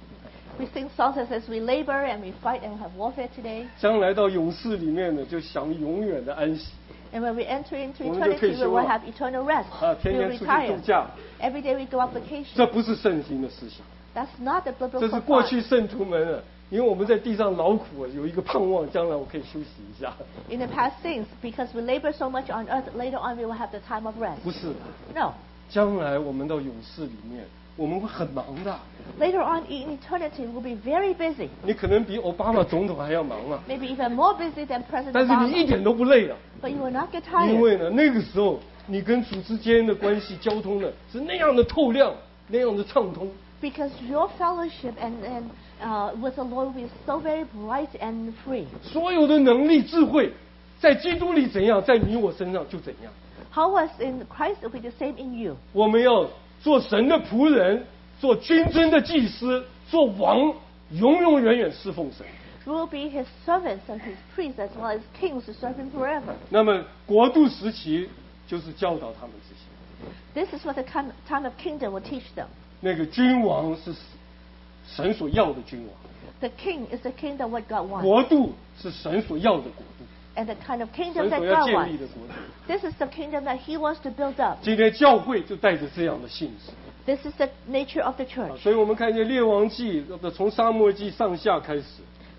We sing songs that says we labor and we fight and we have warfare today. 将来到勇士里面呢，就享永远的安息。 And when we enter into 我们就退 eternity, we 休 will 了。 have eternal rest. 啊，天 We 天 will 出去 retire. 度假， Every day we go on 这 vacation. 不是圣经的思想， That's not the 这 biblical 是过 thought. 去圣徒们啊，因为我们在地上劳苦啊，有一个盼望，将来我可以休息一下。 In the past things, because we labor so much on earth, later on we will have the time of rest. 不是的， No. 将来我们到勇士里面，我们会很忙的。 Later on in eternity, we'll be very busy. 你可能比奥巴马总统还要忙啊， Maybe even more busy than President 但是你一 Obama. 点都不累啊， But you will not get 因 tired. 为呢，那个时候你跟主之间的关系交通呢是那样的透亮，那样的畅通。 Because your fellowship and, and uh, with the Lord will be so very bright and free. 所有的能力、智慧，在基督里怎样，在你我身上就怎样。 How was in Christ will be the same in you. 我们要做神的仆人，做君尊的祭司，做王，永永远远侍奉神。 We will be His servants and His priests as well as kings to serve Him forever. 那么国度时期就是教导他们这些。 This is what the time time of kingdom will teach them. 那个君王是神所要的君王， The king is the kingdom what God wants. 国度是神所要的国度， And the kind of 神 kingdom that 所要 God 建立 wants. 的国度。 This is the kingdom that He wants to build up. 今天教会就带着这样的性质。 This is the nature of the 啊 church. 所以我们看见列王记的从撒母耳记上下开始，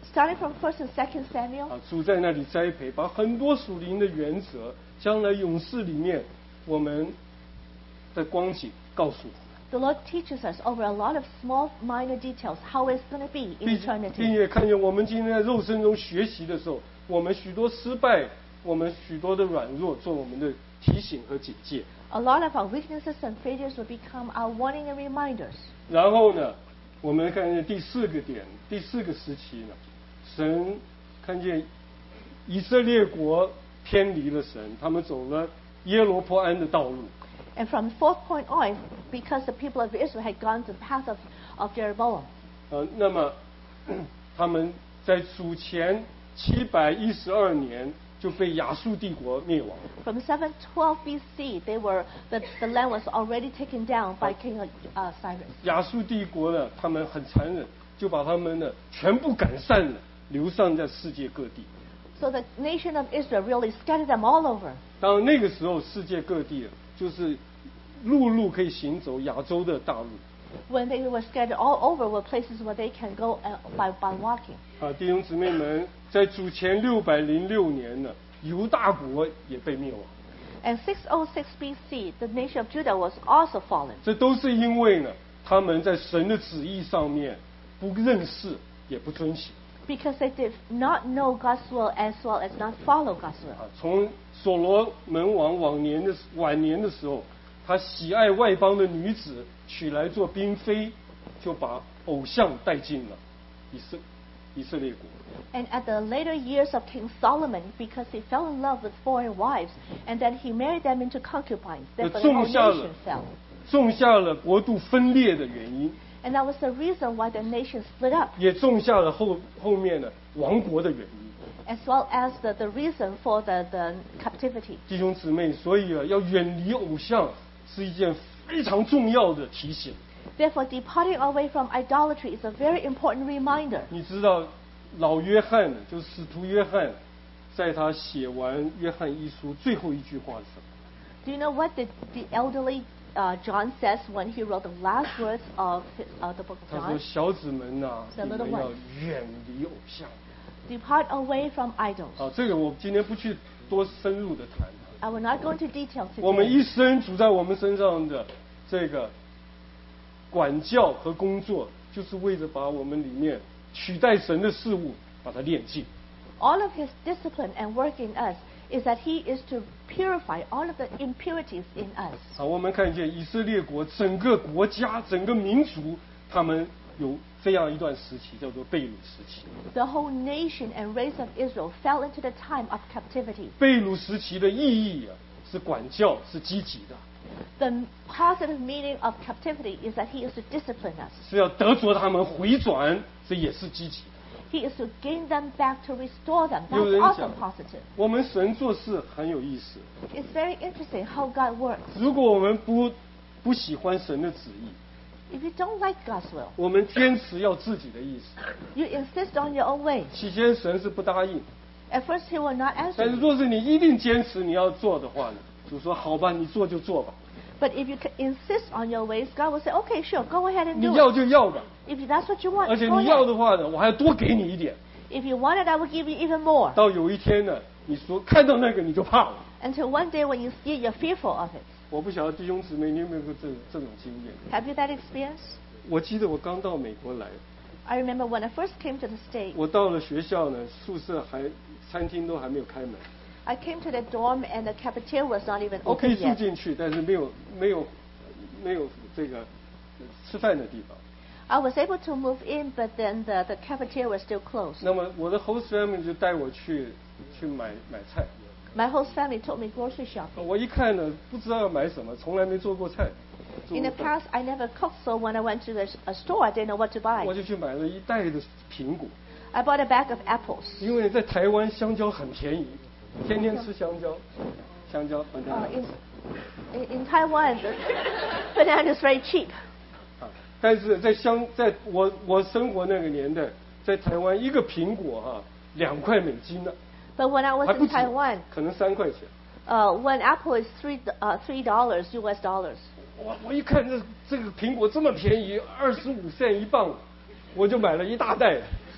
Starting from First and Second Samuel. 啊，主在那里栽培，把很多属灵的原则，将来勇士里面我们的光景告诉我们。 The Lord teaches us over a lot of small, minor details how it's going to be in 并 eternity. 并且看见我们今天在肉身中学习的时候，我们许多失败，我们许多的软弱，做我们的提醒和警戒。 A lot of our weaknesses and failures will become our warning and reminders. 然后呢，我们看见第四个点，第四个时期呢，神看见以色列国偏离了神，他们走了耶罗波安的道路。 And from the fourth point on, because the people of Israel had gone the path of, of Jeroboam. 呃，那么他们在主前七百一十二年就被亚述帝国灭亡。 From seven twelve B C, they were the, the land was already taken down by King uh, Cyrus. 亚述帝国呢，他们很残忍，就把他们呢全部赶散了，流散在世界各地。 So the nation of Israel really scattered them all over. 当然那个时候，世界各地就是陆路可以行走亚洲的大陆。 When they were scattered all over were places where they can go uh, by, by walking. 啊，弟兄姊妹们，在主前六百零六年呢，犹大国也被灭亡。 And six oh six B C, the nation of Judah was also fallen. 这都是因为呢，他们在神的旨意上面不认识，也不遵行。 Because they did not know God's will as well as not follow God's will. 啊，从所罗门王晚年的晚年的时候，他喜爱外邦的女子，娶来做嫔妃，就把偶像带进了以色以色列国。 And at the later years of King Solomon, because he fell in love with foreign wives, and then he married them into concubines, therefore the whole nation fell. 种下了国度分裂的原因。 And that was the reason why the nation split up. 也种下了后后面的亡国的原因。 As well as the, the reason for the, the captivity. 弟兄姊妹，所以啊，要远离偶像是一件非常重要的提醒。 Therefore, departing away from idolatry is a very important reminder. 你知道，老约翰就是使徒约翰，在他写完约翰一书最后一句话是什么 Do you know what the, the elderly uh, John says when he wrote the last words of his, uh, the book of 他说：“ John? 小子们呐、啊， The 你 little 们要 ones. 远离偶像。” Depart away from idols. 好，这个我今天不去多深入的谈。 I will not go into detail 我们 today. 一生主在我们身上的这个管教和工作，就是为着把我们里面取代神的事物，把它炼净。 All of his discipline and work in us is that he is to purify all of the impurities in us. 好，我们看见以色列国整个国家、整个民族，他们有这样一段时期，叫做被掳时期。 The whole nation and race of Israel fell into the time of captivity. 被掳时期的意义啊，是管教，是积极的， The positive meaning of captivity is that he is to discipline us. 是要得着他们回转，这也是积极的。 He is to gain them back, to restore them. 有 That's 人 also 讲 positive. 我们神做事很有意思。 It's very interesting how God works. 如果我们不不喜欢神的旨意， If you don't like God's will, 我们坚持要自己的意思， you insist on your own way. 起先神是不答应， At first, he will not answer 但是 you. 若是你一定坚持你要做的话呢，主说好吧，你做就做吧， But if you c- insist on your ways, God will say, okay, sure, go ahead and 你 do 要 it. 就要吧， If that's what you want, 而且 go 你要 ahead. 的话呢，我还要多给你一点。 If you want it, I will give you even more. 到有一天呢，你说看到那个你就怕了。 Until one day when you see it, you're fearful of it. 我不晓得弟兄姊妹你有没有过这这种经验？ Have you that experience? 我记得我刚到美国来， I remember when I first came to the States, 我到了学校呢，宿舍还餐厅都还没有开门， I came to the dorm and the cafeteria was not even 我可以 open 住 yet. 进去，但是没有没有没有这个吃饭的地方。 I was able to move in, but then the, the cafeteria was still closed. 那么我的 host family 就带我去去买买菜， My host family took me grocery shopping. 我一看呢，不知道要买什么，从来没做过菜。做 In 过 the 饭 past, I never cooked, so when I went to the, a store, I didn't know what to buy. 我就去买了一袋的苹果， I bought a bag of apples. 因为在台湾香蕉很便宜，天天吃香蕉，香蕉很便 Uh, 宜 in, in, in Taiwan, the banana is very cheap. 啊。但是在香，在我我生活那个年代，在台湾一个苹果哈、两块美金呢， But when I was 还不 in 止 Taiwan, 可能三块钱。 uh, one apple is three uh, three dollars U S dollars. 我我一看这这个苹果这么便宜，二十五 cent 一磅，我就买了一大袋。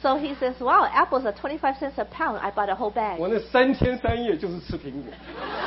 So he says, wow, apples are twenty-five cents a pound. I bought a whole bag. 我那三天三夜就是吃苹果。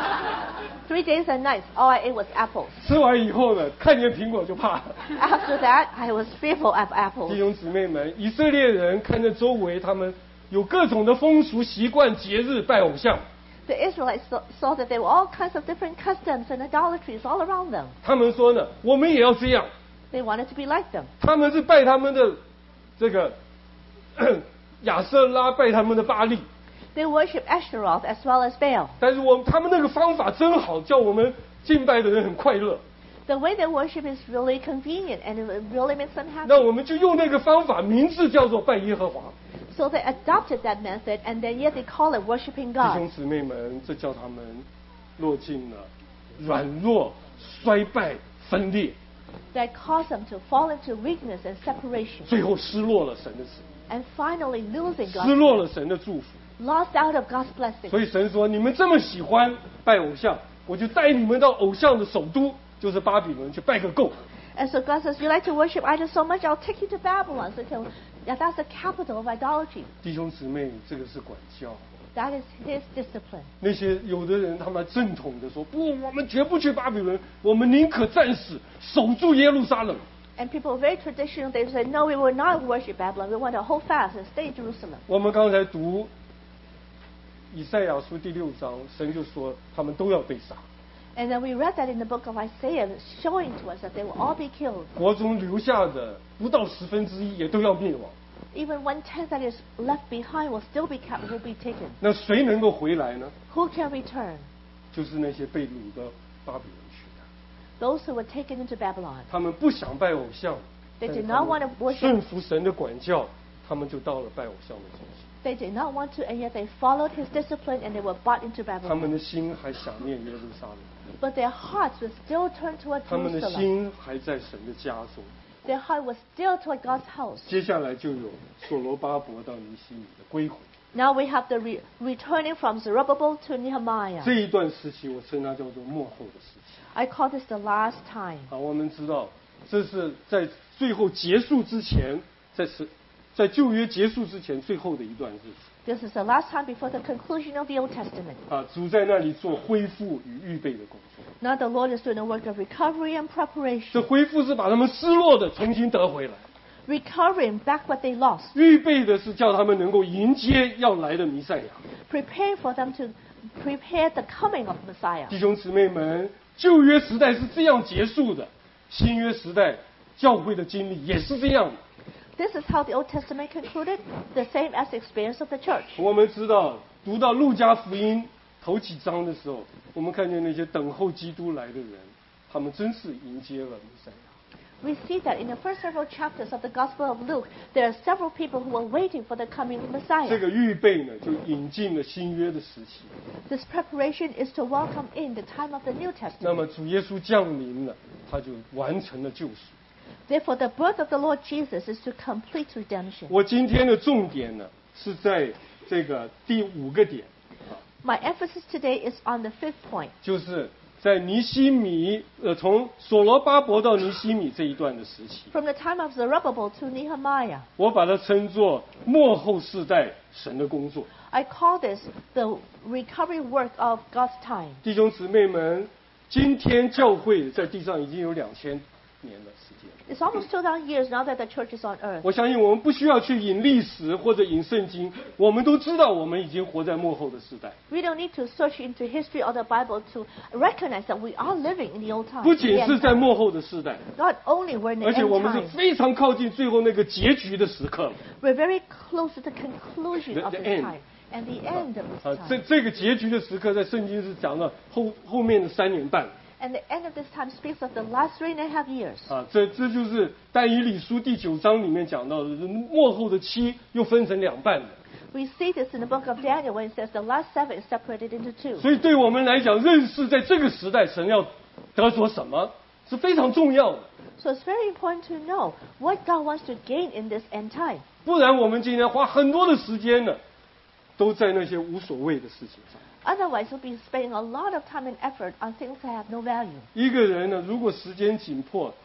Three days and nights, all I ate was apples. 吃完以后呢，看见苹果就怕。 After that, I was fearful of apples. 弟兄姊妹们，以色列人看着周围，他们有各种的风俗习惯、节日拜偶像。 The Israelites saw, saw that there were all kinds of different customs and idolatries all around them. 他们说呢，我们也要这样。 They wanted to be like them. 他们是拜他们的这个亚瑟拉，拜他们的巴力。 They worship Ashtaroth as well as Baal. 但是我他们那个方法真好，叫我们敬拜的人很快乐。 The way they worship is really convenient and it really makes them happy. 那我们就用那个方法，名字叫做拜耶和华。 So they adopted that method, and then yet they call it worshiping 弟 God. 兄姊妹们，这叫他们落进了软弱、衰败、分裂， That caused them to fall into weakness and separation, 最后失落了神的旨， and finally losing 失 God's 落了神的祝福。 lost out of God's blessing. 所以神说：“你们这么喜欢拜偶像，我就带你们到偶像的首都，就是巴比伦去拜个够。” And so God says, you like to worship idols so much, I'll take you to Babylon. So can, yeah, that's the capital of idolatry. 弟兄姊妹，这个是管教。 That is His discipline. 那些有的人他们正统的说：“不，我们绝不去巴比伦，我们宁可战死，守住耶路撒冷。” And people are very traditional. They say, no, we will not worship Babylon. We want to hold fast and stay in Jerusalem. 我们刚才读以赛亚书第六章，神就说他们都要被杀。 And then we read that in the book of Isaiah, showing to us that they will all be killed. 国中留下的不到十分之一也都要灭亡。 Even one tenth that is left behind will still be kept, will be taken. 那谁能够回来呢？ Who can return? 就是那些被掳的巴比伦去的。 Those who were taken into Babylon. 他们不想拜偶像， They 但是 did 他 not 们 want to worship. 顺服神的管教，他们就到了拜偶像的中心。 They did not want to, and yet they followed His discipline, and they were brought into 他们 Babylon. 的心还想念耶路撒冷， But their hearts were still turned toward 他们的 Jerusalem. 心还在神的家中。 Their heart was still toward God's house. 接下来就有所罗巴伯到尼希米的归回。 Now we have the re- returning from Zerubbabel to Nehemiah. 这一段时期，我称它叫做幕后的时期。 I call this the last time. 好，我们知道，这是在最后结束之前，在是，在旧约结束之前最后的一段日子。 This is the last time before the conclusion of the Old Testament. 啊，主在那里做恢复与预备的工作。 Now the Lord is doing a work of recovery and 这 preparation. 恢复是把他们失落的重新得回来， Recovering back what they lost. 预备的是叫他们能够迎接要来的弥赛亚。 Prepare for them to prepare the coming of Messiah. 弟兄姊妹们，旧约时代是这样结束的，新约时代教会的经历也是这样的。 This is how the Old Testament concluded, the same as the experience of the church. 我们知道，读到路加福音头几章的时候，我们看见那些等候基督来的人，他们真是迎接了弥赛亚。 We see that in the first several chapters of the Gospel of Luke, there are several people who are waiting for the coming of 这 Messiah. 个预备呢，就引进了新约的时期。 This preparation is to welcome in the time of the New 那 Testament. 么主耶稣降临了，他就完成了救赎。 Therefore, the birth of the Lord Jesus is to complete redemption. 我今天的重点呢，是在这个第五个点， My emphasis today is on the fifth point. 就是在尼希米，呃，从所罗巴伯到尼希米这一段的时期， From the time of Zerubbabel to Nehemiah, 我把它称作末后世代神的工作。 I call this the recovery work of God's time. 弟兄姊妹们，今天教会在地上已经有两千年的时间。 It's almost two thousand years now that the church is on earth. 我相信我们不需要去引历史或者引圣经，我们都知道我们已经活在末后的时代。 We don't need to search into history or the Bible to recognize that we are living in the old time. 不仅 the 是 end 在 time. 末后的时代， Not only we're in the 而且 end 我们是 time, 非常靠近最后那个结局的时刻了。 we're very close to the conclusion The- of the this end. time and the end of 啊 this， 这 time. 这个结局的时刻，在圣经是讲到后后面的三年半 And the end of this time speaks of the last three and a half years. 啊，这这就是但以理书第九章里面讲到的，末后的期又分成两半的。 We see this in the book of Daniel when it says the last seven is separated into two. 所以对我们来讲，认识在这个时代神要得着什么是非常重要的。 So it's very important to know what God wants to gain in this end time. 不然我们今天花很多的时间呢，都在那些无所谓的事情上。 Otherwise, we'll be spending a lot of time and effort on things that have no value. 一个人呢，如果时间紧迫，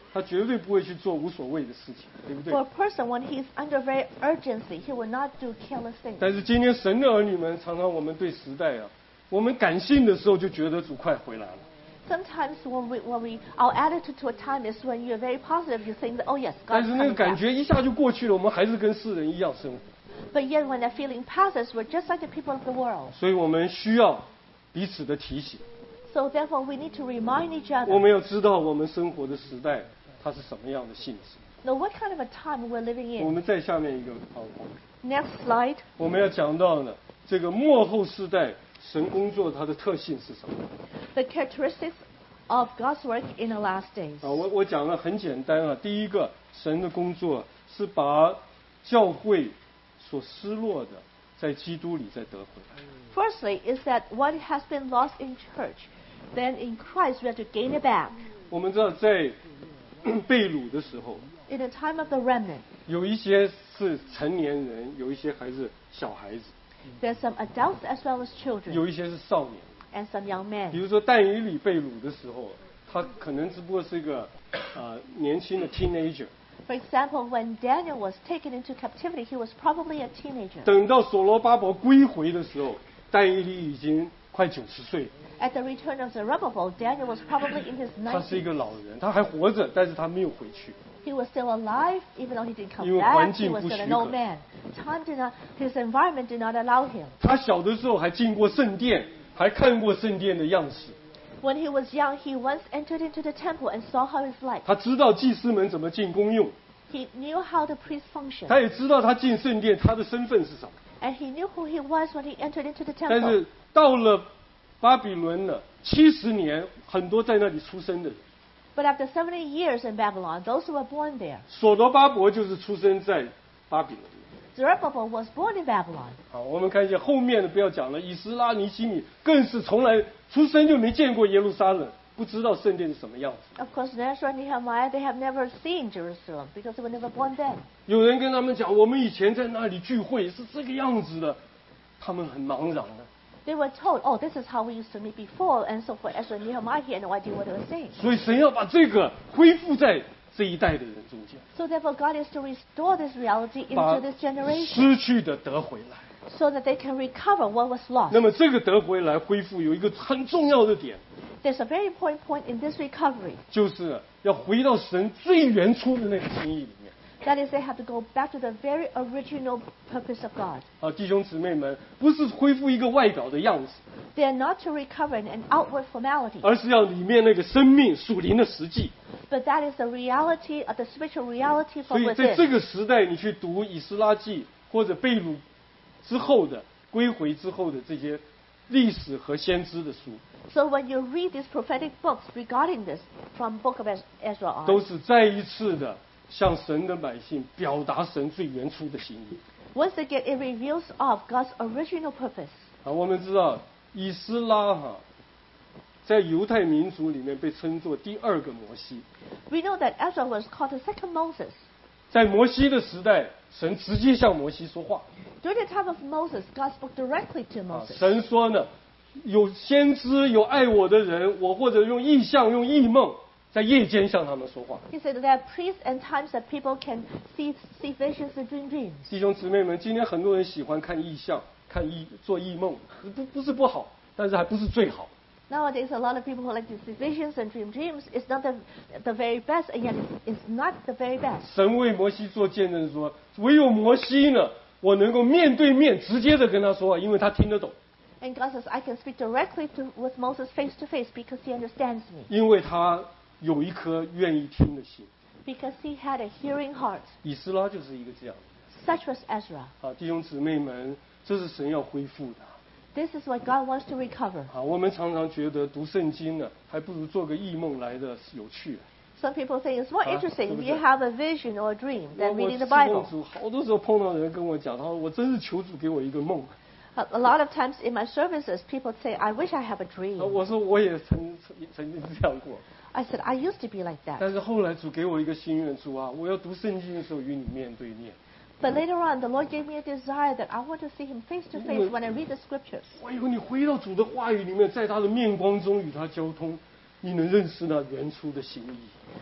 他绝对不会去做无所谓的事情，对不对？ For a person, when he's under very urgency, he will not do careless things. 但是今天神的儿女们，常常我们对时代啊，我们感性的时候就觉得主快回来了。 Sometimes when we, when we, our attitude to a time is when you're very positive, you think that, oh yes, 但 God's 是那个 coming 感 back. 觉一下就过去了，我们还是跟世人一样生活。 But yet when that feeling passes, we're just like the people of the world. 所以我们需要彼此的提醒。 So therefore, we need to remind each 我 other. 们要知道我们生活的时代它是什么样的性质。 Now, what kind of a time we're living 我 in? 们再下面一个好， Next slide. 我们要讲到呢，这个末后世代神工作它的特性是什么？ The characteristics of God's work in the last days. 啊，我我讲的很简单啊。第一个，神的工作是把教会所失落的，在基督里再得回来。 Firstly, is that what has been lost in church, then in Christ we have to gain it back. 我们知道在被掳的时候， In the time of the remnant, 有一些是成年人，有一些还是小孩子， there's some adults as well as children 有一些是少年。 and some young 比 men. 如说但以理被掳的时候，他可能只不过是一个呃年轻的 teenager。 For example, when Daniel was taken into captivity, he was probably a teenager. 等到所罗巴伯归回的时候，但以理已经快九十岁了。 At the return of Zerubbabel, Daniel was probably in his 他是一 nineties. 个老人，他还活着，但是他没有回去。 He was still alive, even though he didn't come 因为环 back. 境 He was 不 still 许 an 可。 old man. Time did not, his environment did not allow him. 他小的时候还进过圣殿，还看过圣殿的样式。 When he was young, he once entered into the temple and saw how it's like. 他知道祭司们怎么进宫用， He knew how the priests functioned. 他也知道他进圣殿他的身份是什么。 And he knew who he was when he entered into the 但 temple. 是到了巴比伦了七十年，很多在那里出生的人， But after seventy years in Babylon, those who were born there, 所罗巴伯就是出生在巴比伦。 Zerubbabel was born in Babylon. 好，我们看一下后面的，不要讲了。以斯拉、尼希米更是从来出生就没见过耶路撒冷，不知道圣殿是什么样子。 Of course, Ezra and Nehemiah, they have never seen Jerusalem because they were never born then. 有人跟他们讲，我们以前在那里聚会是这个样子的，他们很茫然的。 They were told, oh, this is how we used to meet before, and so for Ezra and Nehemiah, he had no idea what they were saying. 所以神要把这个恢复在这一代的人中间， So therefore, God is to restore this reality 把 into this generation 失去的得回来。 so that they can recover what was lost. 那么这个得回来恢复有一个很重要的点， There's a very important point in this recovery. 就是要回到神最原初的那个心意里面。 That is, they have to go back to the very original purpose of God. 啊，弟兄姊妹们，不是恢复一个外表的样子， They are not to recover an outward formality, 而是要里面那个生命属灵的实际。 but that is the reality of the spiritual reality 所 from 以在这 within. 个时代，你去读以斯拉记或者被掳之后的归回之后的这些历史和先知的书， So when you read these prophetic books regarding this, from Book of Ez- Ezra 都 on, 是再一次的向神的百姓表达神最原初的心意。 once again it reveals of God's original purpose. 啊，我们知道以斯拉哈在犹太民族里面被称作第二个摩西。 We know that Ezra was called the second Moses. 在摩西的时代，神直接向摩西说话。 During the time of Moses, God spoke directly to 啊， Moses. 神说呢，有先知，有爱我的人，我或者用异象、用异梦，在夜间向他们说话。 He said that there are priests and times that people can see, see visions and dream dreams. 弟兄姊妹们，今天很多人喜欢看异象、看异做异梦，不不是不好，但是还不是最好。 Nowadays, a lot of people who like to see visions and dream dreams. It's not the, the very best, and yet it's, it's not the very best. 神为摩西做见证说，唯有摩西呢，我能够面对面直接的跟他说话，因为他听得懂， And God says, I can speak directly to, with Moses face to face because he understands me. 因为他有一颗愿意听的心。 Because he had a hearing heart. 以斯拉就是一个这样 Such was Ezra. 啊，弟兄姊妹们，这是神要恢复的。 This is what God wants to recover. 啊，我们常常觉得读圣经呢，还不如做个异梦来的有趣。 Some people think it's more Huh? interesting if What you was have a vision or a dream 我 than 我 reading the 侍奉 Bible. 主，好多时候碰到人跟我讲，他说我真是求主给我一个梦。 A, a lot of times in my services, people say, I wish I have a 啊 dream. 我说我也曾曾曾经这样过， I said, I used to be like that. 但是后来主给我一个心愿，主啊，我要读圣经的时候与你面对面。 But later on, the Lord gave me a desire that I want to see Him face to face when I read the scriptures. 我以后你回到主的话语里面，在他的面光中与他交通，你能认识那原初的心意。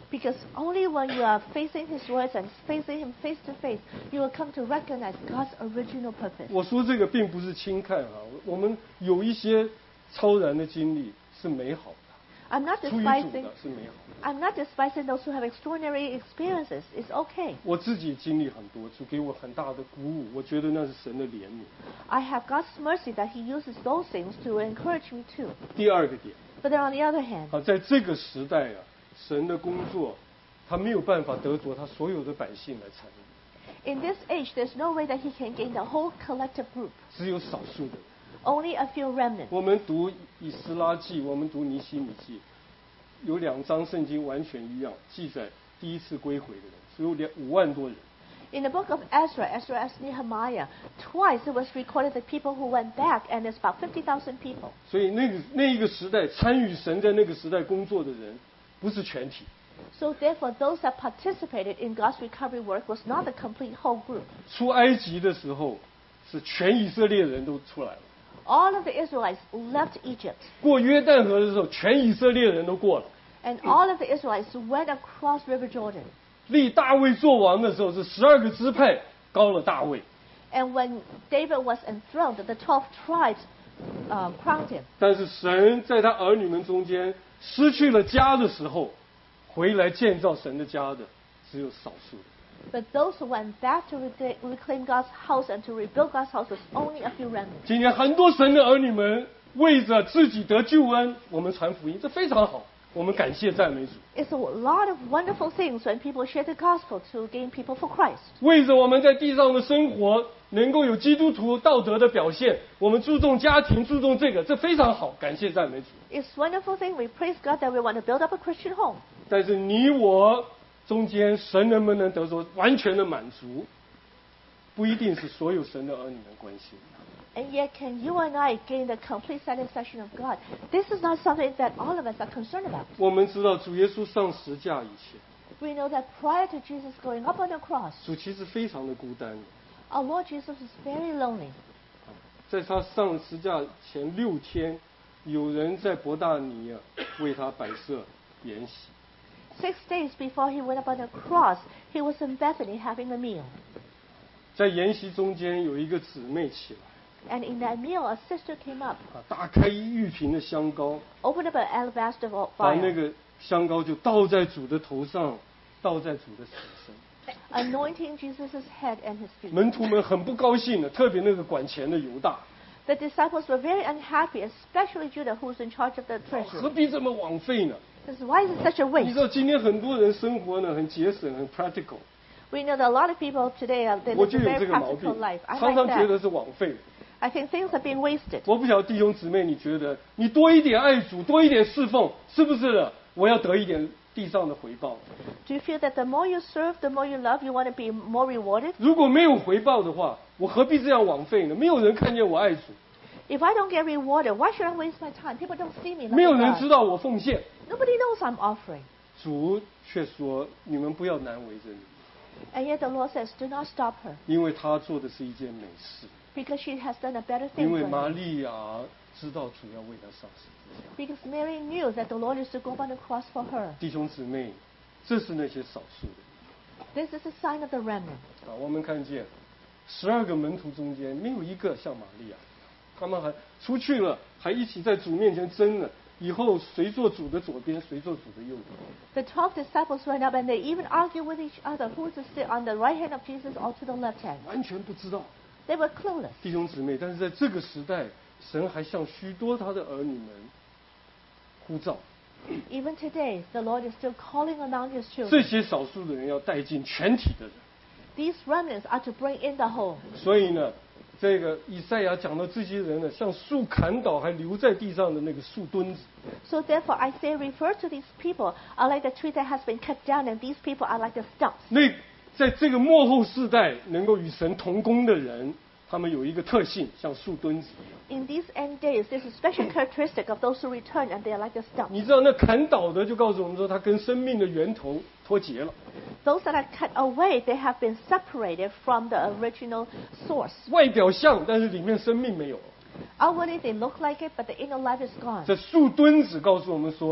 Because only when you are facing His words and facing Him face to face, you will come to recognize God's original purpose. 我说这个并不是轻看啊，我们有一些超然的经历是美好的， I'm not 出于主 despising. 的是美好的。 I'm not despising those who have extraordinary experiences. It's okay. 我自己经历很多，主给我很大的鼓舞，我觉得那是神的怜悯。 I have God's mercy that He uses those things to encourage me too. 第二个点， But then on the other hand, 啊，在这个时代啊，神的工作，他没有办法得着他所有的百姓来参与， in this age, there's no way that He can gain the whole collective group. 只有少数的人。 Only a few remnants. 我们读以斯拉记，我们读尼希米记，有两章圣经完全一样，记载第一次归回的人，只有两五万多人。 In the book of Ezra, as well as Nehemiah, twice it was recorded that people who went back, and there's about fifty thousand people. 所以那个那一个时代参与神在那个时代工作的人，不是全体。 So therefore, those that participated in God's recovery work was not the complete whole group. 出埃及的时候，是全以色列人都出来了。 All of the Israelites left Egypt, 过约旦河的时候，全以色列人都过了。 and all of the Israelites went across River Jordan. 立大卫做王的时候，是十二个支派高了大卫。 And when David was enthroned, the twelve tribes uh, crowned him. 但是神在他儿女们中间失去了家的时候，回来建造神的家的只有少数的。 But those who went back to reclaim, reclaim God's house and to rebuild God's house was only a few remnants. 今天很多神的儿女们为着自己得救恩，我们传福音，这非常好，我们感谢赞美主。 It's a lot of wonderful things when people share the gospel to gain people for Christ. 为着我们在地上的生活能够有基督徒道德的表现，我们注重家庭，注重这个，这非常好，感谢赞美主。 It's a wonderful thing. We praise God that we want to build up a Christian home. 但是你我中间，神能不能得着完全的满足，不一定是所有神的儿女们关心。 And yet, can you and I gain the complete satisfaction of God? This is not something that all of us are concerned about. 我们知道主耶稣上十架以前， We know that prior to Jesus going up on the cross, 主其实非常的孤单的。 our Lord Jesus was very lonely. 在他上十架前六天，有人在伯大尼啊为他摆设筵席。 Six days before he went up on the cross, he was in Bethany having a meal. 在筵席中间有一个姊妹起来， And in that meal, a sister came up, 啊，打开玉瓶的香膏， opened up an alabaster 把那 vial, 个香膏就倒在主的头上，倒在主的手上。 anointing Jesus' head and his feet. 门徒们很不高兴的，特别那个管钱的犹大， The disciples were very unhappy, especially Judah, who was in charge of the 何 treasury. 必这么枉费呢？ Because why is it such a 你 waste? 知道今天很多人生活呢很节省，很 practical， We know that a lot of people today are they 我 live 就 a 有 very 这个毛 practical 病， life. I 常 like 常觉得 that. 是枉费。 I think things are being wasted. 我不晓得弟兄姊妹，你觉得你多一点爱主，多一点侍奉，是不是了？我要得一点地上的回报。 Do you feel that the more you serve, the more you love, you want to be more rewarded? 如果没有回报的话，我何必这样枉费呢？没有人看见我爱主， If I don't get rewarded, why should I waste my time? People don't see me 没有 like 人 God. 知道我奉献， Nobody knows I'm offering. 主却说：你们不要难为着你， And yet the Lord says, do not stop her, 因为他做的是一件美事。 because she has done a better 因 thing 为 for 玛 me. 利亚知道主要为她上十字架。 Because Mary knew that the Lord is to go on the cross for her. 弟兄姊妹，这是那些少数的 This is a sign of the remnant. 啊。我们看见十二个门徒中间没有一个像玛利亚，他们还出去了，还一起在主面前争了。以后谁做主的左边，谁做主的右边。 The twelve disciples went up and they even argued with each other who to sit on the right hand of Jesus or to the left hand. 完全不知道。 They were clueless. 弟兄姊妹，但是在这个时代，神还向许多他的儿女们呼召， Even today, the Lord is still calling among His 这 children. 些少数的人要带进全体的人。 These remnants are to bring in the whole. 所以呢，这个以赛亚讲到这些人呢，像树砍倒还留在地上的那个树墩子。 So therefore, I say, refer to these people are like the tree that has been cut down, and these people are like the stumps. 那在这个末后世代能够与神同工的人，他们有一个特性，像树墩子。 In these end days, there's a special characteristic of those who return, and they are like the stumps. 你知道那砍倒的就告诉我们说，他跟生命的源头脱节了。 Those that are cut away, they have been separated from the original source. 外表像，但是里面生命没有。 Outwardly, they look like it, but the inner life is gone. 这树墩子告诉我们说，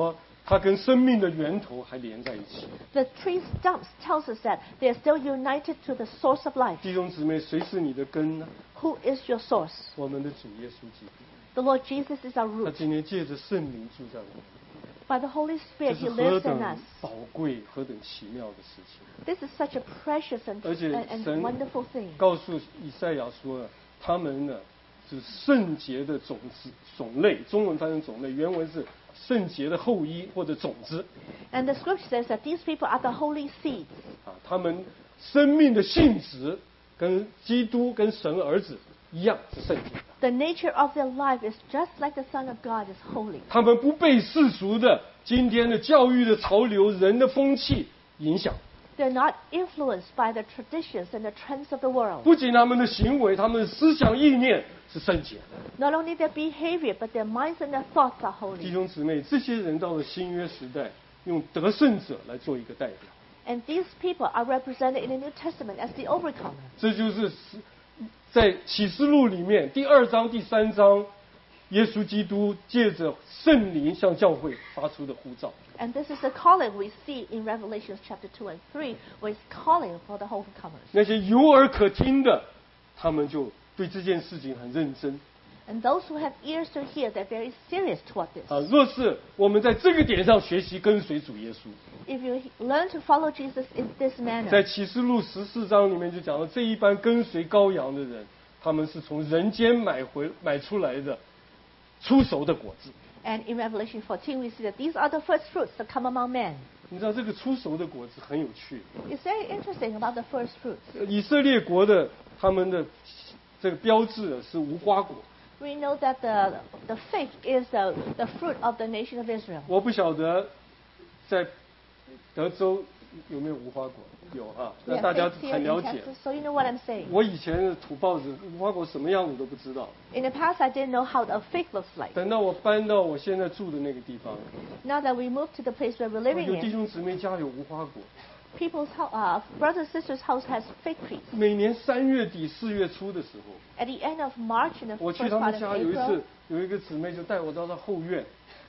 它跟生命的源头还连在一起。 The tree stumps tells us that they are still united to the source of life. 弟兄姊妹，谁是你的根呢？ Who is your source? 我们的主耶稣基督。 The Lord Jesus is our 他 root. 今天借着圣灵住在我们。 By the Holy 这 Spirit, 是 He 何 lives 等 in us. 宝贵、何等奇妙的事情！ This is such a precious and, 而且 and, and 神 wonderful thing. 告诉以赛亚说了，他们呢是圣洁的种子种类，中文翻译种类，原文是圣洁的后裔或者种子。 And the scripture says that these people are the holy seeds. 啊，他们生命的性质跟基督跟神儿子一样是圣洁的。 The nature of their life is just like the Son of God is holy. 他们不被世俗的今天的教育的潮流、人的风气影响。 They're not influenced by the traditions and the trends of the world. 不仅他们的行为、他们的思想意念是圣洁的。 Not only their behavior, but their minds and their thoughts are 弟 holy. 兄姊妹，这些人到了新约时代，用得胜者来做一个代表。 And these people are represented in the New Testament as the overcomer. 这就是在启示录里面第二章、第三章，耶稣基督借着圣灵向教会发出的呼召。 And this is the calling we see in Revelation chapter two and three, where it's calling for the overcomers. 那些有耳可听的，他们就对这件事情很认真。 And those who have ears to hear, they're very serious toward this. 啊，若是我们在这个点上学习跟随主耶稣， If you learn to follow Jesus in this 在 manner, 启示录十四章里面就讲到，这一般跟随羔羊的人，他们是从人间买回买出来的出熟的果子。 and in Revelation fourteen, we see that these are the first fruits that come among men. 你知道这个出熟的果子很有趣。 It's very interesting about the first fruits. 呃以色列国的他们的这个标志是无花果。 We know that the, the fig is the, the fruit of the nation of Israel. 我不晓得在德州有没有无花果，有啊，那 We 大 have 家 figs here 很 in 了解。 Texas, so you know what I'm saying. 我以前的土包子无花果什么样子都不知道， In the past, I didn't know how a fig looks like. 等到我搬到我现在住的那个地方， Now that we moved to the place we're living 有弟 in, 兄姊妹家有无花果， people's ho- uh, brothers and sisters' house has fig trees. 每年三月底四月初的时候， At the end of March, in the 我去 first 他 part 们 of 家有一 April, 次，有一个姊妹就带我到她后院，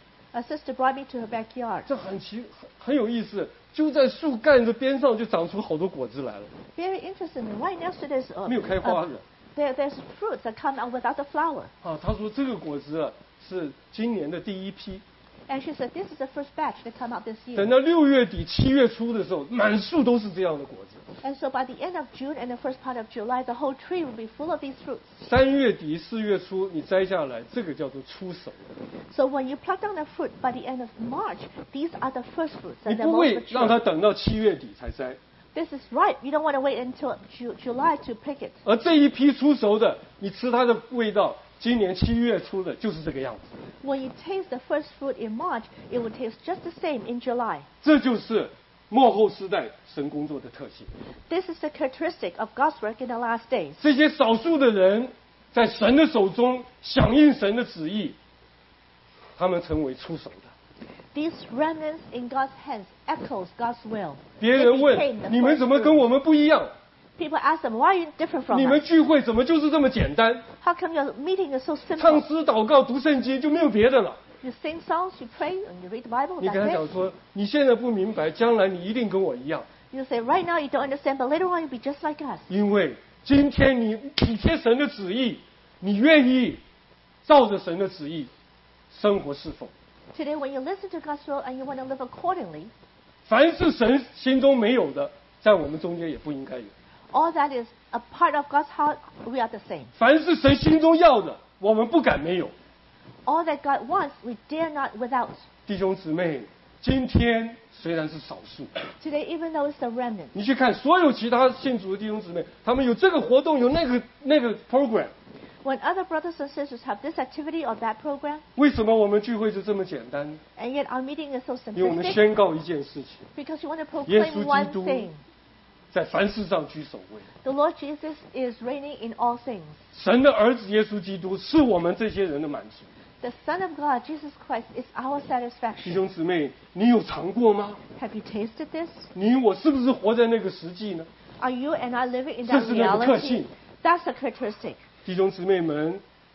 a sister brought me to her backyard. 这很奇很很有意思，就在树干的边上就长出好多果子来了， Very interesting. Right next to this, uh, 没有开花 uh, 的。 there, there's fruits that come out without the flower. 啊，她说这个果子啊是今年的第一批， And she said, this is the first batch that come out this 等 year. 到六月底七月初的时候，满树都是这样的果子。 And so by the end of June and the first part of July, the whole tree will be full of these fruits. 三月底四月初你摘下来，这个叫做出熟。 So when you pluck down the fruit, by the end of March, these are the first fruits 你 and they're 不 most 会让它 mature. 等到七月底才摘， This is right. You don't want to wait until Ju- July to pick it. 而这一批出熟的，你吃它的味道，今年七月初的就是这个样子。 When you taste the first fruit in March, it will taste just the same in July. 这就是末后世代神工作的特性。 This is the characteristic of God's work in the last days. 这些少数的人在神的手中响应神的旨意，他们成为出熟的。 These remnants in God's hands echoes God's will. 别 They 人 became 问 the 你们 first 怎么跟 fruit. 我们不一样？ People ask them, why are you different from 你们 us? 聚会怎么就是这么简单？ How come your meeting is so 唱 simple? 诗、祷告、读圣经就没有别的了。 You sing songs, you pray, and you read the Bible. 你跟他 That's 讲 it. 说，你现在不明白，将来你一定跟我一样， You say, right now you don't understand, but later on you'll be just like us. 因为今天你体贴神的旨意，你愿意照着神的旨意生活侍奉。 Today, when you listen to God's will and you want to live accordingly, 凡是神心中没有的，在我们中间也不应该有； all that is a part of God's heart, we are the same. 凡是神心中要的，我们不敢没有。 All that God wants, we dare not without. 弟兄姊妹，今天虽然是少数， Today, even though it's the remnant, 你去看所有其他信主的弟兄姊妹，他们有这个活动，有那个那个 program， when other brothers and sisters have this activity or that program, 为什么我们聚会就这么简单？ and yet our meeting is so 因为我们 simplistic, 宣告一件事情： because you want to 耶 proclaim 稣 one 基督 thing. 在凡事上居首位。 The Lord Jesus is reigning in all things. 神的儿子耶稣基督是我们这些人的满足。 The Son of God, Jesus Christ, is our 弟 satisfaction. 兄姊妹，你有尝过吗？ Have you tasted this? 你我是不是活在那个实际呢？ Are you and I living in 这 that 是那个特性。 reality? That's the characteristic. 弟兄姊妹们，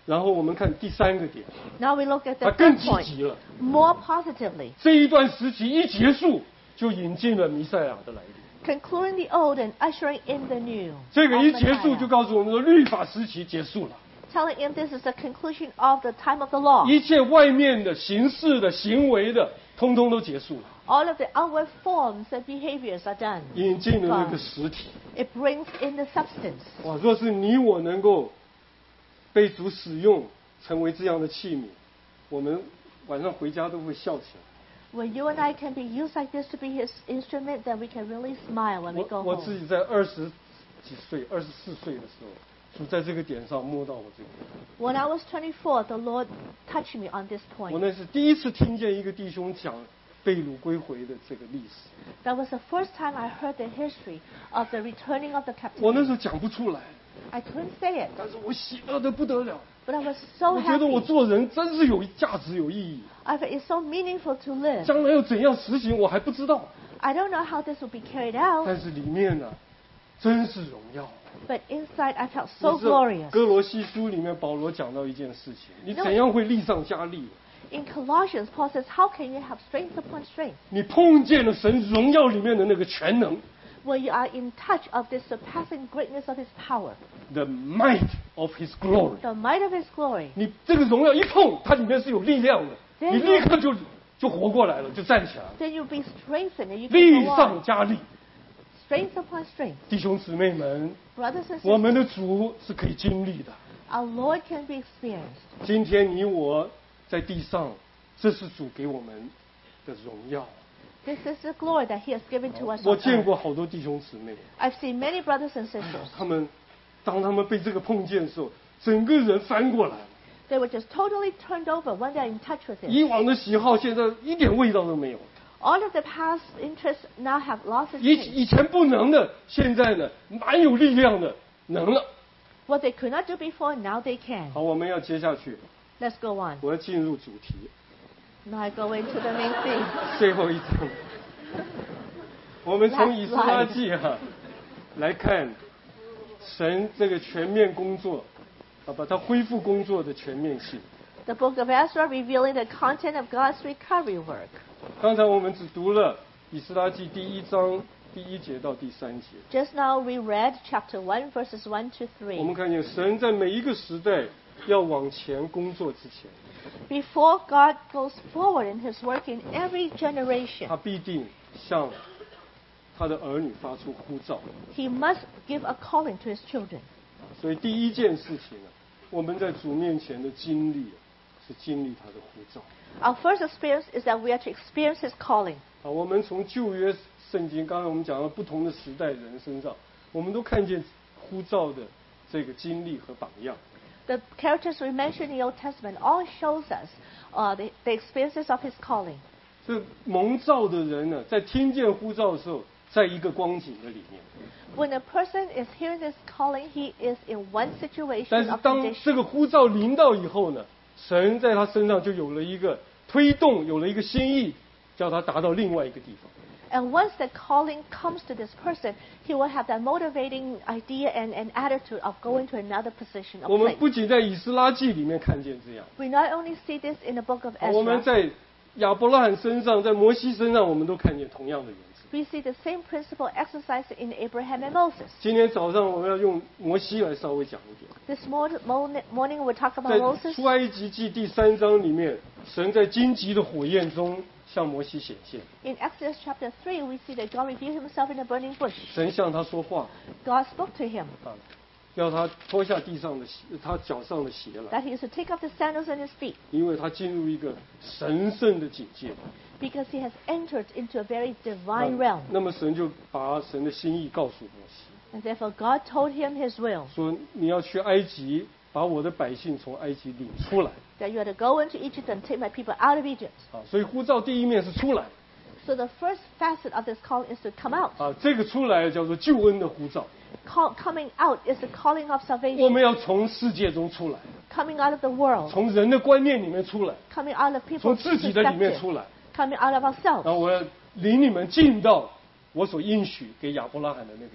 然后我们看第三个点， Now we look at 他 the 更 third 积 point 极了。 more positively. 这一段时期一结束，就引进了弥赛亚的来临。 Concluding the old and ushering in the new. 这个 of 一结束 Messiah. 就告诉我们说，律法时期结束了。 Telling him this is the conclusion of the time of the law. 一切外面的形式的行为的，通通都结束了。 All of the outward forms and behaviors are done. 引进了那个实体。 It brings in the substance. 哇，若是你我能够被主使用，成为这样的器皿，我们晚上回家都会笑起来。 When you and I can be used like this to be His instrument, then we can really smile when we 我 go 我自 home. 己在二十几岁、二十四岁的时候，主在这个点上摸到我这个。 When I was twenty-four, the Lord touched me on this 我 point. 那是第一次听见一个弟兄讲被掳归回的这个历史， That was the first time I heard the history of the returning of the 我那时 captivity. 候讲不出来， I couldn't say it, 但是我喜乐的不得了。 but I was so 我觉得我 happy. 做人真是有价值、有意义。 I felt it's so meaningful to live. 将来要怎样实行，我还不知道。 I don't know how this will be carried out, 但是里面呢、真是荣耀。 but inside I felt so 你知道 glorious. 哥罗西书里面保罗讲到一件事情，你怎样会力上加力？ In Colossians, Paul says, how can you have strength upon strength? 你碰见了神荣耀里面的那个全能 When you are in touch of this surpassing greatness of His power, ，the might of His glory。 the might of His glory, 你这个荣耀一碰，它里面是有力量的， Then 你立刻就就活过来了，就站起来了， then you'll be strengthened and you 力 can go 上 on. 加力。 Strength upon strength. 弟兄姊妹们， Brothers and 我们 sisters, 的主是可以经历的。 our Lord can be experienced. 今天你我在地上，这是主给我们的荣耀。 This is the glory that He has given to us 我 on 见 earth. 过好多弟兄姊妹， I've seen many brothers and sisters. 他们当他们被这个碰见的时候，整个人翻过来了。 They were just totally turned over when they're in touch with Him. 以往的喜好现在一点味道都没有， All of the past interests now have lost its 以 taste. 以前不能的，现在呢蛮有力量的，能了。 What they could not do before, now they can. 好，我们要接下去， Let's go on. 我要进入主题， Now I go into the main theme. 最后一章。我们从以斯拉记哈、来看神这个全面工作，啊，把它恢复工作的全面性。 The book of Ezra revealing the content of God's recovery work. 刚才我们只读了以斯拉记第一章第一节到第三节， Just now we read chapter one, verses one to 我们 three. 看见神在每一个时代要往前工作之前， Before God goes forward in His work in every generation, 他必定向他的儿女发出呼召。 He must give a calling to His children. 所以第一件事情呢，我们在主面前的经历是经历他的呼召。 Our first experience is that we are to experience His calling. 啊，我们从旧约圣经，刚才我们讲了不同的时代人身上，我们都看见呼召的这个经历和榜样。 The characters we mentioned in the Old Testament all shows us uh, the, the experiences of His calling. 这蒙召的人呢，在听见呼召的时候，在一个光景的里面。 When a person is hearing this calling, he is in one 但 situation 是 of 当 condition. 这个呼召临到以后呢，神在他身上就有了一个推动，有了一个心意，叫他达到另外一个地方。 And once the calling comes to this person, he will have that motivating idea and, and attitude of going to another position 我 or 们 place. 不仅在以斯拉记里面看见这样， We not only see this in the book of 我们 Ezra, 在亚伯拉罕身上，在摩西身上，我们都看见同样的原则。 we see the same principle exercised in Abraham and Moses. 今天早上我们要用摩西来稍微讲一点。 This morning, morning we'll talk about 在 Moses. 出埃及记第三章里面，神在荆棘的火焰中向摩西显现， In Exodus chapter three, we see that God revealed Himself in a burning bush. 神向他说话， God spoke to him 啊，要他脱下地上的鞋，他脚上的鞋来， that he is to take off the sandals on his feet 因为他进入一个神圣的境界。 because he has entered into a very 啊 divine realm. 那么神就把神的心意告诉摩西， And therefore God told him His will, 说你要去埃及，把我的百姓从埃及领出来。 that you are to go into Egypt and take my people out of Egypt. 啊，所以呼召第一面是出来， So the first facet of this call is to come out. 啊，这个出来叫做救恩的呼召。 Call, coming out is the calling of 我 salvation. 们要从世界中出来， Coming out of the world. 从人的观念里面出来， Coming out of 从 people's 自己的里面 perspective. 出来。 Coming out of 然 ourselves. 后我要领你们进到我所应许给亚伯拉罕的那个地。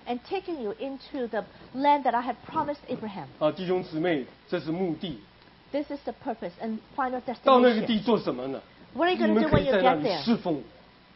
and taking you into the land that I have promised Abraham. 啊，弟兄姊妹，这是目的。 This is the purpose and final 到那个 destination. 地做什么呢？ What are you 你 going to 们 do 可 when 以 you 在那 get 里 there? 侍奉。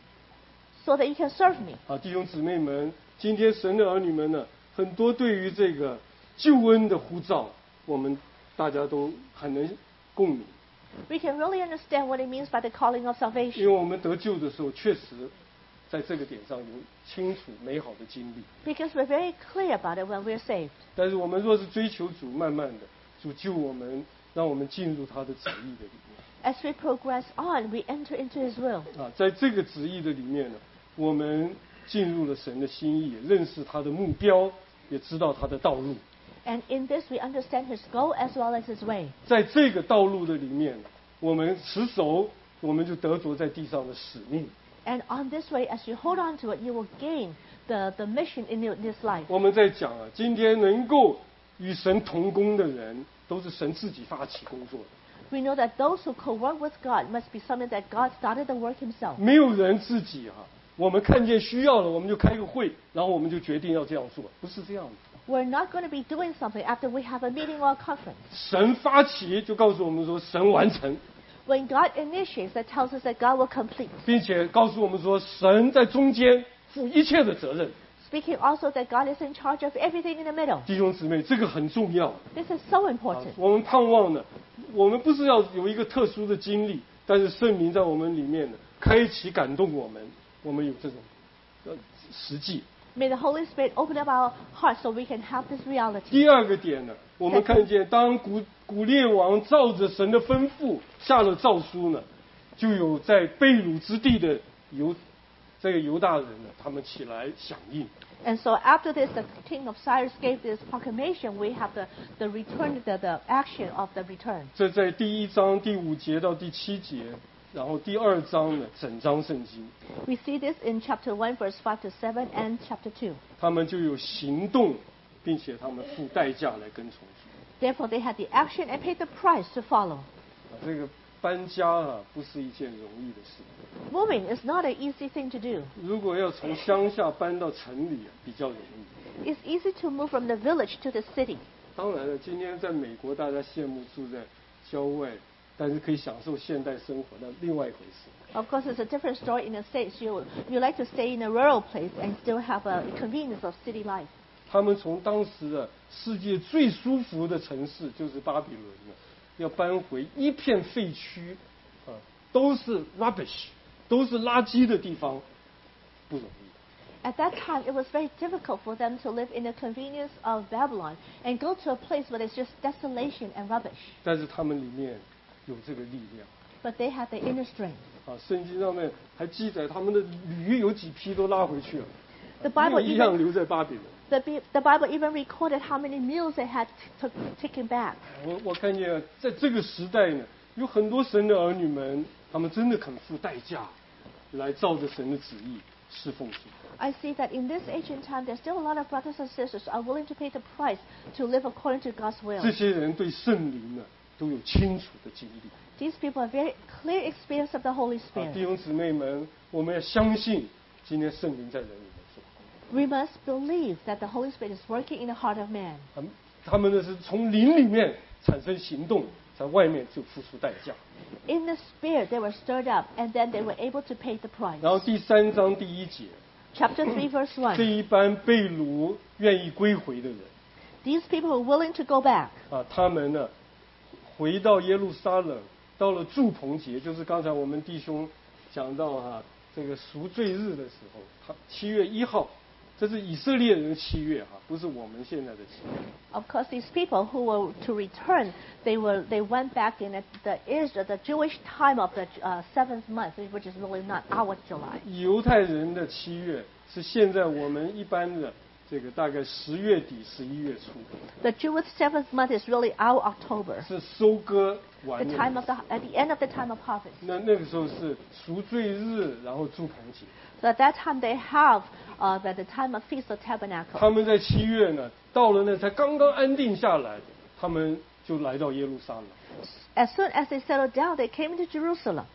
So that you can serve me. 啊，弟兄姊妹们，今天神的儿女们呢，很多对于这个救恩的呼召，我们大家都很能共鸣。 We can really understand what it means by the calling of 因为 salvation. 我们得救的时候，确实在这个点上有清楚美好的经历。 Because we're very clear about it when we're saved. 但是我们若是追求主，慢慢的，主救我们，让我们进入他的旨意的里面。 As we progress on, we enter into His will. 啊，在这个旨意的里面呢，我们进入了神的心意，也认识他的目标，也知道他的道路。 And in this, we understand His goal as well as His way. 在这个道路的里面，我们持守，我们就得着在地上的使命。 And on this way, as you hold on to it, you will gain the, the mission in your- this life. 我们在讲啊，今天能够与神同工的人，都是神自己发起工作的。 We know that those who co-work with God must be something that God started the work Himself. 没有人自己哈、啊，我们看见需要了，我们就开个会，然后我们就决定要这样做，不是这样的。 We're not going to be doing something after we have a meeting or a conference. 神发起就告诉我们说，神完成， When God initiates, that tells us that God will complete. 并且告诉我们说，神在中间负一切的责任。 Speaking also that God is in charge of everything in the middle. 弟兄姊妹，这个很重要。 This is so 啊 important. 我们盼望呢，我们不是要有一个特殊的经历，但是圣灵在我们里面呢，开启感动我们，我们有这种呃实际。 May the Holy Spirit open up our hearts so we can have this reality. 第二个点呢，我们看见当古古列王照着神的吩咐下了诏书呢，就有在被掳之地的犹这个犹大人呢，他们起来响应。 And so after this, the king of Cyrus gave this proclamation. We have the, the return, the, the action of the return. 这在第一章第五节到第七节，然后第二章呢，整章圣经， We see this in chapter one, verse five to seven, and chapter two. 他们就有行动，并且他们付代价来跟从主。 Therefore, they had the action and paid the price to follow. 啊，这个搬家啊，不是一件容易的事。 Moving is not an easy thing to do. 如果要从乡下搬到城里啊，比较容易。 It's easy to move from the village to the city. 当然了，今天在美国，大家羡慕住在郊外，但是可以享受现代生活，那另外一回事。 Of course, it's a different story in the States. You, you like to stay in a rural place and still have a convenience of city life. 他们从当时啊，世界最舒服的城市就是巴比伦了，要搬回一片废墟，啊，都是 rubbish， 都是垃圾的地方，不容易。 At that time, it was very difficult for them to live in the convenience of Babylon and go to a place where there's just desolation and rubbish. 但是他们里面有这个力量。 But they had the inner strength. 啊，圣经上面还记载他们的驴有几匹都拉回去了， The 没 Bible 有一样 even, 留在巴比伦。 the, Bi- the Bible even recorded how many mules they had t- t- taken back. 我我看见啊在这个时代呢，有很多神的儿女们，他们真的肯付代价，来照着神的旨意侍奉主。 I see that in this ancient time, there's still a lot of brothers and sisters who are willing to pay the price to live according to God's will. 这些人对圣灵呢都有清楚的经历。 These people have very clear experience of the Holy 啊， Spirit. 弟兄姊妹们，我们要相信今天圣灵在人里面做。 We must believe that the Holy Spirit is working in the heart of man. 他们他们呢是从灵里面产生行动，在外面就付出代价。 In the Spirit, they were stirred up, and then they were able to pay the price. 然后第三章第一节， Chapter three, verse 这 one. 一班被掳愿意归回的人 These people were willing to go back. 啊，他们呢回到耶路撒冷，到了祝棚节，就是刚才我们弟兄讲到哈、这个赎罪日的时候，他七月一号，这是以色列人的七月哈、不是我们现在的七月。 Of course, these people who were to return, they were they went back in the, the Israel, the Jewish time of the uh, seventh month, which is really not our July. 犹太人的七月是现在我们一般的这个大概十月底、十一月初， The Jewish seventh month is really our October, 是收割完 the 的 time of the at the end of the time of harvest. 那那个时候是赎罪日，然后祝棚节。 So at that time they have uh, the, the time of Feast of Tabernacle. 他们在七月呢，到了那才刚刚安定下来，他们就来到耶路撒冷。 As soon as they settled down, they came into Jerusalem.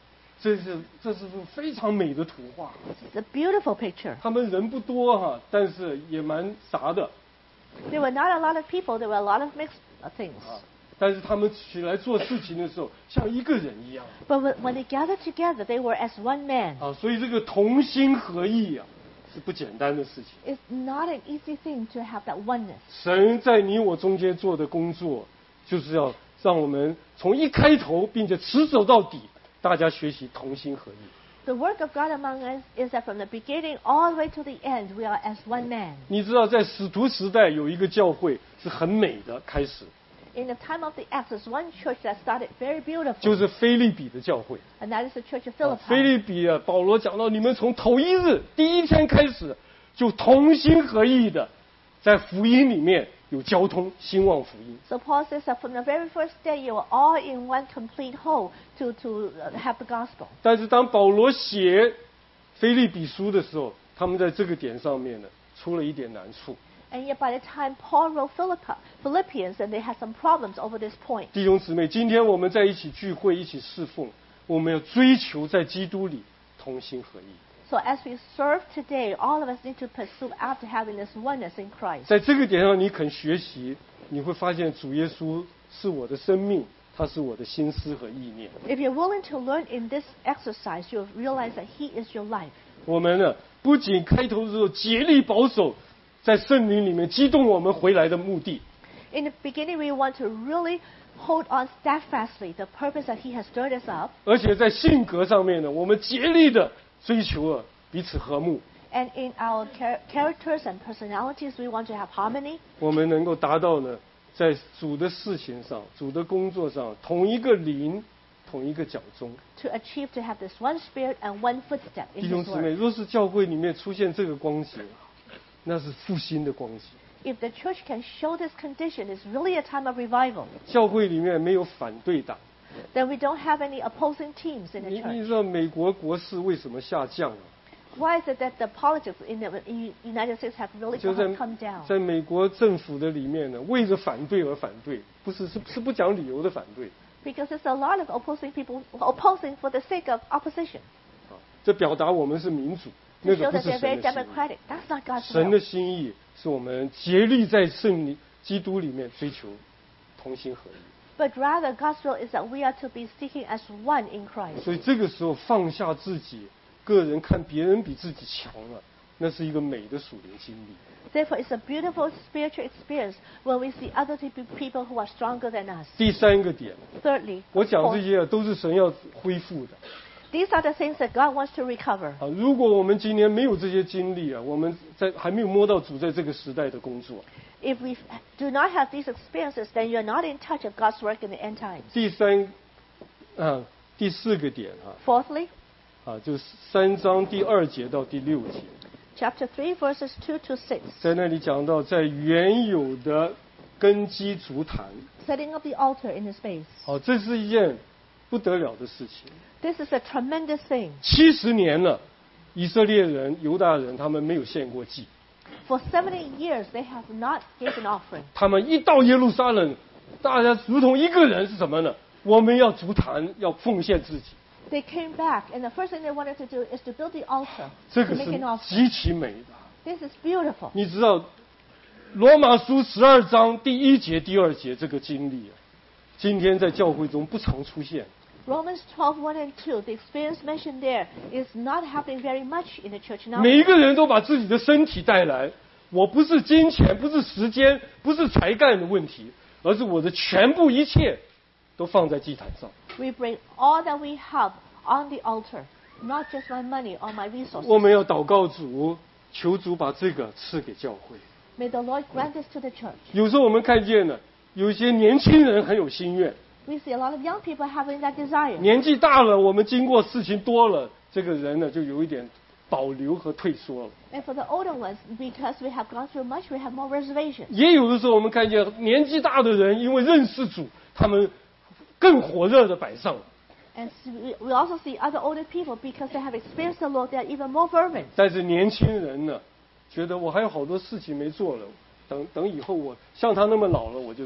这是这是幅非常美的图画。 It's a beautiful picture. 他们人不多哈，但是也蛮杂的。 There were not a lot of people. There were a lot of mixed things. 啊，但是他们起来做事情的时候，像一个人一样。 But when, when they gathered together, they were as one man. 啊，所以这个同心合意啊，是不简单的事情。 It's not an easy thing to have that oneness. 神在你我中间做的工作，就是要让我们从一开头，并且持守到底，大家学习同心合意。 The work of God among us is that from the beginning all the way to the end, we are as one man. 你知道，在使徒时代有一个教会是很美的开始。 In the time of the Acts, there's one church that started very beautiful. 就是腓立比的教会。 And that is the church of 啊 Philippi. 腓立比啊，保罗讲到，你们从头一日第一天开始，就同心合意的，在福音里面有交通，兴旺福音。 So Paul says that from the very first day, you were all in one complete whole to to have the gospel. 但是当保罗写腓立比书的时候，他们在这个点上面呢，出了一点难处。 And yet, by the time Paul wrote Philippi, Philippians, and they had some problems over this point. 弟兄姊妹，今天我们在一起聚会，一起侍奉，我们要追求在基督里同心合意。 So as we serve today, all of us need to pursue after having this oneness in Christ. 在这个点上，你肯学习，你会发现主耶稣是我的生命，他是我的心思和意念。 If you're willing to learn in this exercise, you'll realize that He is your life. 我们呢，不仅开头的时候竭力保守在圣灵里面激动我们回来的目的。 In the beginning, we want to really hold on steadfastly the purpose that He has stirred us up. 而且在性格上面呢，我们竭力的追求啊彼此和睦。 And in our char- characters and personalities, we want to have harmony. 我们能够达到呢，在主的事情上、主的工作上，同一个灵，同一个脚踪。 To achieve to have this one spirit and one footstep 弟 in 兄 His 姊妹， word. 若是教会里面出现这个光景，那是复兴的光景。 If the church can show this condition, it's really a time of revival. 教会里面没有反对党。 Then we don't have any opposing teams in the 你你 church. 知道美国国势为什么下降了？ Why is it that the politics in the in United States have really 就在 come down? 在美国政府的里面呢，为着反对而反对，不是是是不讲理由的反对。 Because there's a lot of opposing people opposing for the sake of opposition. 啊，这表达我们是民主， To 那 show 个不 that they're 是神 very 的心意。 democratic. That's not God's 神的 will. 心意是我们竭力在圣灵基督里面追求同心合一。 But rather, God's will is that we are to be seeking as one in Christ. 所以这个时候放下自己，个人看别人比自己强了，那是一个美的属灵经历。 Therefore, it's a beautiful spiritual experience when we see other pe- people who are stronger than us. 第三个点， Thirdly, 我讲 Paul- 这些啊都是神要恢复的。 these are the things that God wants to recover. 啊，如果我们今天没有这些经历啊，我们在还没有摸到主在这个时代的工作。 If we do not have these experiences, then you're not in touch of God's work in the end times. 第三，啊，第四个点啊， Fourthly, 啊，就是三章第二节到第六节， chapter three, verses two to six, 在那里讲到在原有的根基足坛， setting up the altar in His face. 好，这是一件不得了的事情。 This is a tremendous thing. 七十年了，以色列人、犹大人他们没有献过祭， For seventy years, they have not given offering. 他们一到耶路撒冷，大家如同一个人是什么呢？我们要足坛，要奉献自己。 They came back, and the first thing they wanted to do is to build the altar 这 to 个 make 是 an offering. 极其美的。 This is beautiful. 你知道，罗马书十二章第一节、第二节这个经历啊，今天在教会中不常出现。 Romans twelve, one and two, the experience mentioned there is not happening very much in the church now. 每一个人都把自己的身体带来，我不是金钱，不是时间，不是才干的问题，而是我的全部一切都放在祭坛上。 We bring all that we have on the altar, not just my money or my resources. 我们要祷告主，求主把这个赐给教会。 May the Lord grant this to the church. 有时候我们看见了，有一些年轻人很有心愿， We see a lot of young people having that desire. 年纪大了，我们经过事情多了，这个人呢就有一点保留和退缩了。 And for the older ones, because we have gone through much, we have more reservations. 也有的时候我们看见年纪大的人，因为认识主，他们更火热的摆上了。 And so we we also see other older people, because they have experienced the Lord, they are even more fervent. 但是年轻人呢，觉得我还有好多事情没做了，等等以后我像他那么老了，我就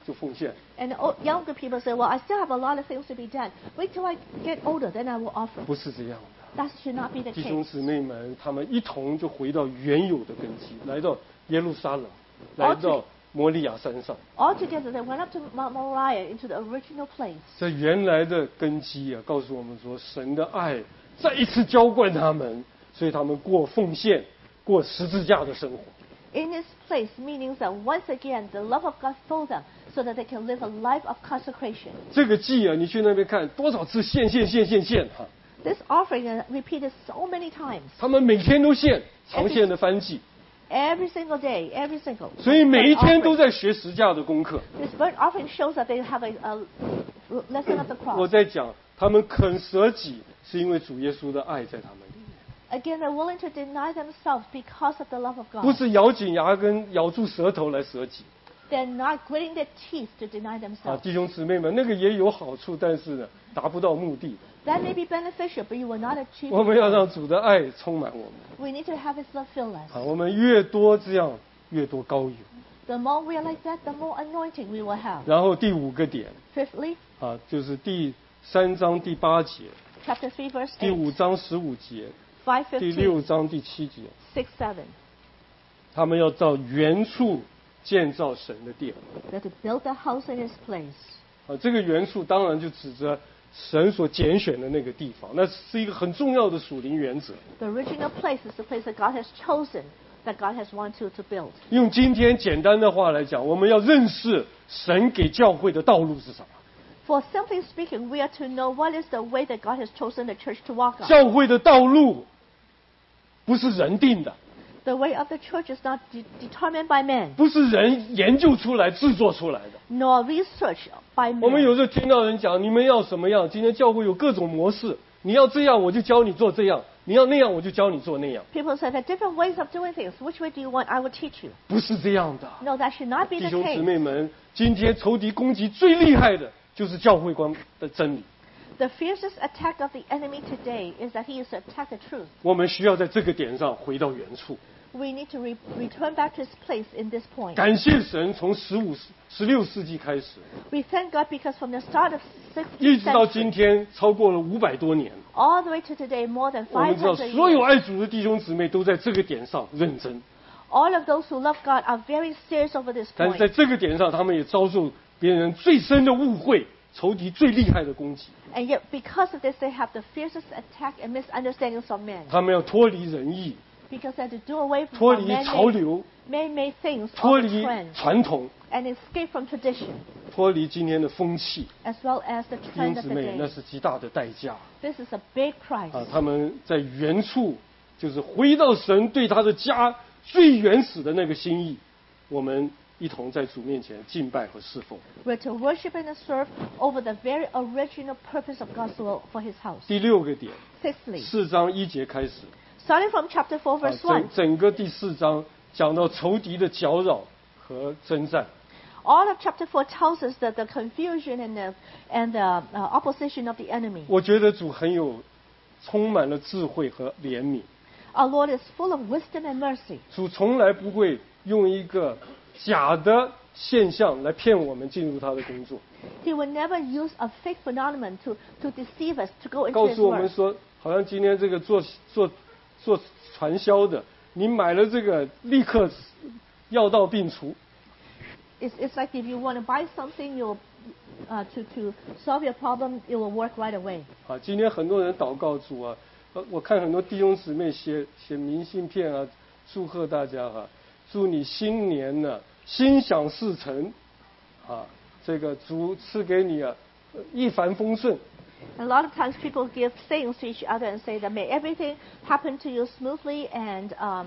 就奉献。 And the younger people say, well, I still have a lot of things to be done. Wait till I get older, then I will offer. 不是这样的。 That should not be the 弟兄 case. 姊妹们，他们一同就回到原有的根基，来到耶路撒冷，来到摩利亚山上。 All together, they went up to Mount Moriah into the original place. 这原来的根基啊，告诉我们说，神的爱再一次浇灌他们，所以他们过奉献、过十字架的生活。 In His place, meaning that once again, the love of God filled them so that they can live a life of consecration. 这个祭啊，你去那边看多少次献献献献献哈， This offering is repeated so many times. 他们每天都献长线的燔祭， Every single day, every single. 所以每一 burnt 天都 offering. 在学十架的功课。 This burnt offering shows that they have a, a lesson of the 我 cross. 在讲，他们肯舍己，是因为主耶稣的爱在他们里面。 Again, they're willing to deny themselves because of the love of 不 God. 是咬紧牙根咬住舌头来舍己 They're not gritting their teeth to deny 啊， themselves. 弟兄姊妹们，那个也有好处，但是呢，达不到目的。 That may be beneficial, but you will not achieve 我们要 it. 让主的爱充满我们 We need to have His love fill 啊， us. 我们越多这样，越多高油。 The more we are like that, the more anointing we will have. 然后第五个点 Fifthly, 啊，就是第三章第八节， chapter three, verse 第 eight, 五章十五节， five 第 fifteen, 六章第七节， six seven. 他们要照原处建造神的殿 They're to build the house in His place. 啊，这个原处当然就指着神所拣选的那个地方，那是一个很重要的属灵原则。 The original place is the place that God has chosen, that God has wanted to, to build. 用今天简单的话来讲，我们要认识神给教会的道路是什么。 For simply speaking, we are to know what is the way that God has chosen the church to walk on. 教会的道路不是人定的， The way of the church is not de- determined by men, 不是人研究出来、制作出来的。 nor researched by 我们 men. 有时候听到人讲，你们要什么样？今天教会有各种模式，你要这样我就教你做这样，你要那样我就教你做那样， People say there are different ways of doing things. Which way do you want? I will teach you. 不是这样的。 No, that should not be 弟 the 兄姊 case. 妹们，今天仇敌攻击最厉害的就是教会观的真理， The fiercest attack of the enemy today is that he is to attack the truth. 我们需要在这个点上回到原处。 We need to re- return back to his place in this point. 感谢神，从十五、十六世纪开始， We thank God because from the start of 一 sixteenth 直到今 century, 天，超过了五百多年。 all the way to today, more than 我们知道， five hundred 所有 years, 爱主的弟兄姊妹都在这个点上认真， all of those who love God are very serious over this 但是在 point. 这个点上，他们也遭受别人最深的误会，仇敌最厉害的攻击。 And yet, because of this, they have the fiercest attack and misunderstandings from men. 他们要脱离仁义， Because they have to do away 脱 from 离潮 man-made, 流， man-made things, 脱 all the 离 trends, 传统， and escape from tradition, 脱离今天的风气。 as well as the 弟兄 trend of 姊 the 妹，那 day. 是极大的代价 This is a big price. 啊！他们在原处，就是回到神对他的家最原始的那个心意，我们一同在主面前敬拜和侍奉。 We're to worship and to serve over the very original purpose of God's will for His house. 第六个点， Sixthly, 四章一节开始， starting from chapter four, 啊 verse one, 整整个第四章讲到仇敌的搅扰和征战。 all of chapter four tells us that the confusion and the, and the uh, opposition of the enemy. 我觉得主很有充满了智慧和怜悯， Our Lord is full of wisdom and mercy. 主从来不会用一个假的现象来骗我们进入他的工作， He will never use a fake phenomenon to, to deceive us to go into 告 His 诉我们 work. 说，好像今天这个做做做传销的，你买了这个立刻药到病除。 It's, it's like if you want to buy something, you'll, uh, to, to solve your problem, it will work right away. 啊，今天很多人祷告主啊，呃我看很多弟兄姊妹写写明信片啊，祝贺大家哈、祝你新年呢、心想事成，啊，这个主赐给你啊呃一帆风顺。 A lot of times people give sayings to each other and say that may everything happen to you smoothly and um,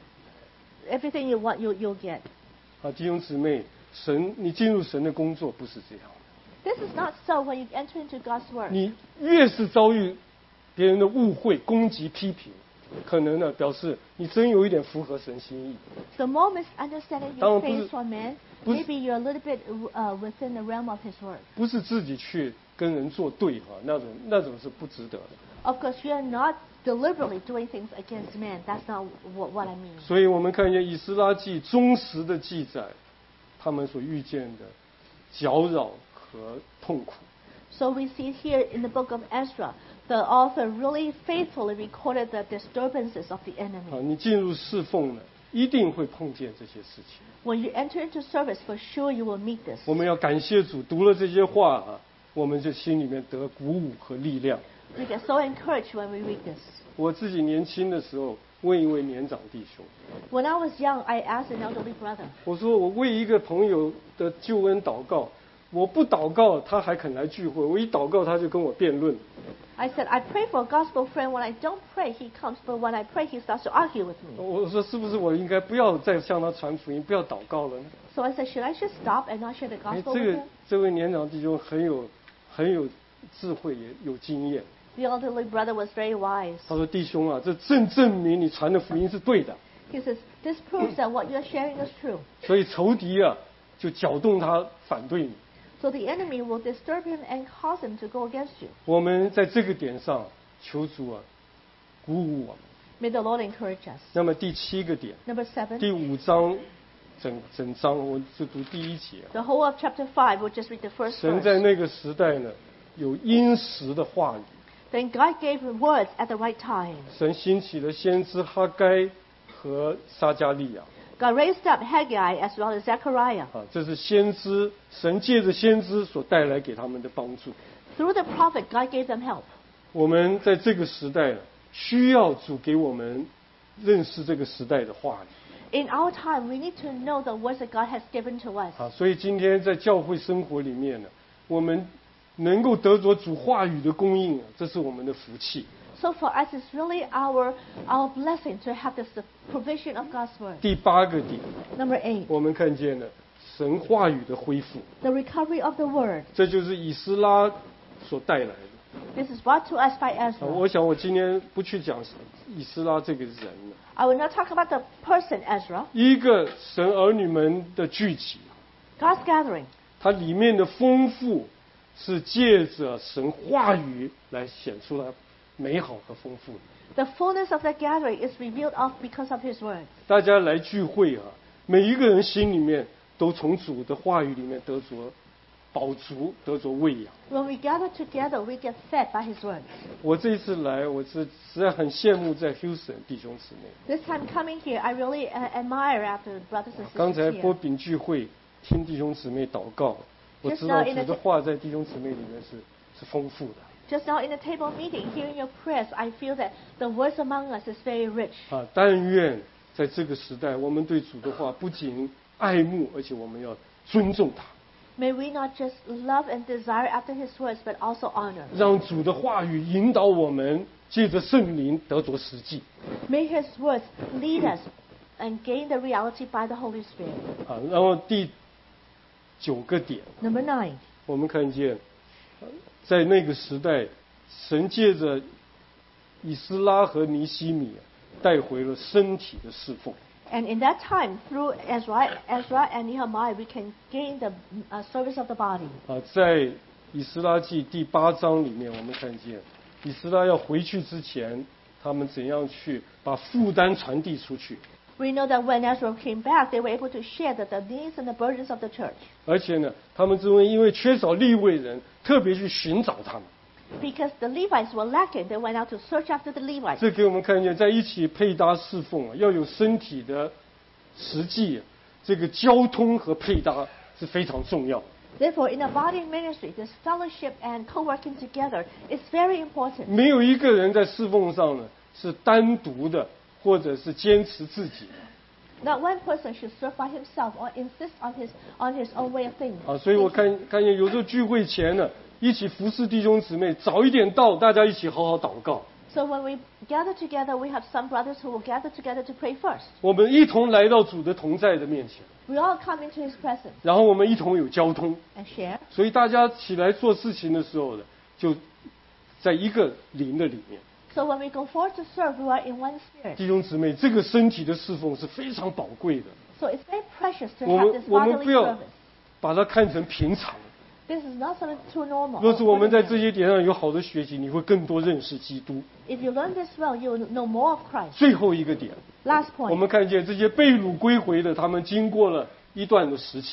everything you want, you, you'll get. 啊，弟兄姊妹，神，你进入神的工作不是这样的。 This is not so when you enter into God's Word. 你越是遭遇别人的误会、攻击、批评，可能呢表示你真有一点符合神心意。 The more misunderstanding 当 you 然不是- face from man, 不是- maybe you're a little bit uh, within the realm of His Word. 不是自己去跟人作对哈，那种那种是不值得的。 Of course, you're not deliberately doing things against man. That's not what, what I mean. 所以我们看见以斯拉记忠实的记载，他们所遇见的搅扰和痛苦。 So we see here in the book of Ezra, the author really faithfully recorded the disturbances of the enemy. 啊，你进入侍奉呢，一定会碰见这些事情。 When you enter into service, for sure you will meet this. 我们要感谢主，读了这些话啊，我们就心里面得鼓舞和力量。 We get so encouraged when we read this. 我自己年轻的时候，问一位年长弟兄， When I was young, I asked an elderly brother. 我说我为一个朋友的救恩祷告，我不祷告他还肯来聚会，我一祷告他就跟我辩论。 I said, I pray for a gospel friend. When I don't pray, he comes. But when I pray, he starts to argue with me. 我说是不是我应该不要再向他传福音，不要祷告了呢？ So I said, should I just stop and not share the 哎， gospel 这 with 个 him? 这位年长弟兄很有很有智慧，也有经验。 The elderly brother was very wise. 他说：“弟兄啊，这正证明你传的福音是对的。 He says, this proves that what you're sharing is true. 所以仇敌啊，就搅动他反对你。 So the enemy will disturb him and cause him to go against you. 我们在这个点上求主啊，鼓舞我们。 May the Lord encourage us. 那么第七个点， Number seven, 第五章整整章，我就读第一节。 the whole of chapter five, we'll just read the first 神在 verse. 那个时代呢，有因时的话语。 Then God gave him words at the right time. 神兴起了先知哈该和撒加利亚。 God raised up Haggai as well as Zechariah. 啊，这是先知，神借着先知所带来给他们的帮助。 Through the prophet, God gave them help. 我们在这个时代呢，需要主给我们认识这个时代的话语。 In our time, we need to know the words that God has given to us. 啊，所以今天在教会生活里面呢，我们能够得着主话语的供应啊，这是我们的福气。 So for us, it's really our our blessing to have this the provision of God's word. 第八个点， Number eight, 我们看见了神话语的恢复， the recovery of the word. 这就是以斯拉所带来的。 This is brought to us by 啊， Ezra. 我想我今天不去讲以斯拉这个人了， I will not talk about the person Ezra. 一个神儿女们的聚集， God's gathering. 它里面的丰富是借着神话语来显出来美好和丰富的。 The fullness of the gathering is revealed of because of His word. 大家来聚会啊，每一个人心里面都从主的话语里面得着饱足，得着喂养。 When we gather together, we get fed by His word. 我这一次来，我是实在很羡慕在 Houston 弟兄姊妹。 This time coming here, I really uh, admire after the brothers and 刚才 sisters 波 here. 饼聚会听弟兄姊妹祷告，我知道主的话在弟兄姊妹里面是是丰富的。 Just now in the table meeting, hearing your prayers, I feel that the words among us is very rich. 啊，但愿在这个时代，我们对主的话不仅爱慕，而且我们要尊重他。 May we not just love and desire after His words, but also honor. 让主的话语引导我们，借着圣灵得着实际。 May His words lead us and gain the reality by the Holy Spirit. 啊，然后第九个点， Number nine, 我们看见，呃在那个时代，神借着以斯拉和尼希米带回了身体的侍奉。 and in that time, through Ezra, Ezra and Nehemiah, we can gain the uh, service of the body. 啊，在以斯拉记第八章里面，我们看见以斯拉要回去之前，他们怎样去把负担传递出去。 We know that when Ezra came back, they were able to share the, the needs and the burdens of the church. 而且呢，他们之中因为缺少利未人，特别去寻找他们。 Because the Levites were lacking, they went out to search after the Levites. 这给我们看见，在一起配搭侍奉啊，要有身体的实际，这个交通和配搭是非常重要。 Therefore, in a body ministry, this fellowship and co-working together is very important. 没有一个人在侍奉上呢是单独的，或者是坚持自己的。 Not one person should serve by himself or insist on his on his own way of thinking. 啊，所以我看看见有时候聚会前呢，一起服侍弟兄姊妹，早一点到，大家一起好好祷告。 So when we gather together, we have some brothers who will gather together to pray first. 我们一同来到主的同在的面前， We all come into His presence 然后我们一同有交通。 and share. 所以大家起来做事情的时候呢，就在一个灵的里面。 So when we go forward to serve, we are in one spirit. 弟兄姊妹，这个身体的侍奉是非常宝贵的， So it's very precious to 我 have 们 this 我们 bodily 不要 service. 把它看成平常。 This is not something too normal. 若是我们在 ordinary. 这些点上有好的学习，你会更多认识基督。 If you learn this well, you will know more of Christ. 最后一个点， Last 我 point. 们看见这些被掳归回的，他们经过了一段的时期，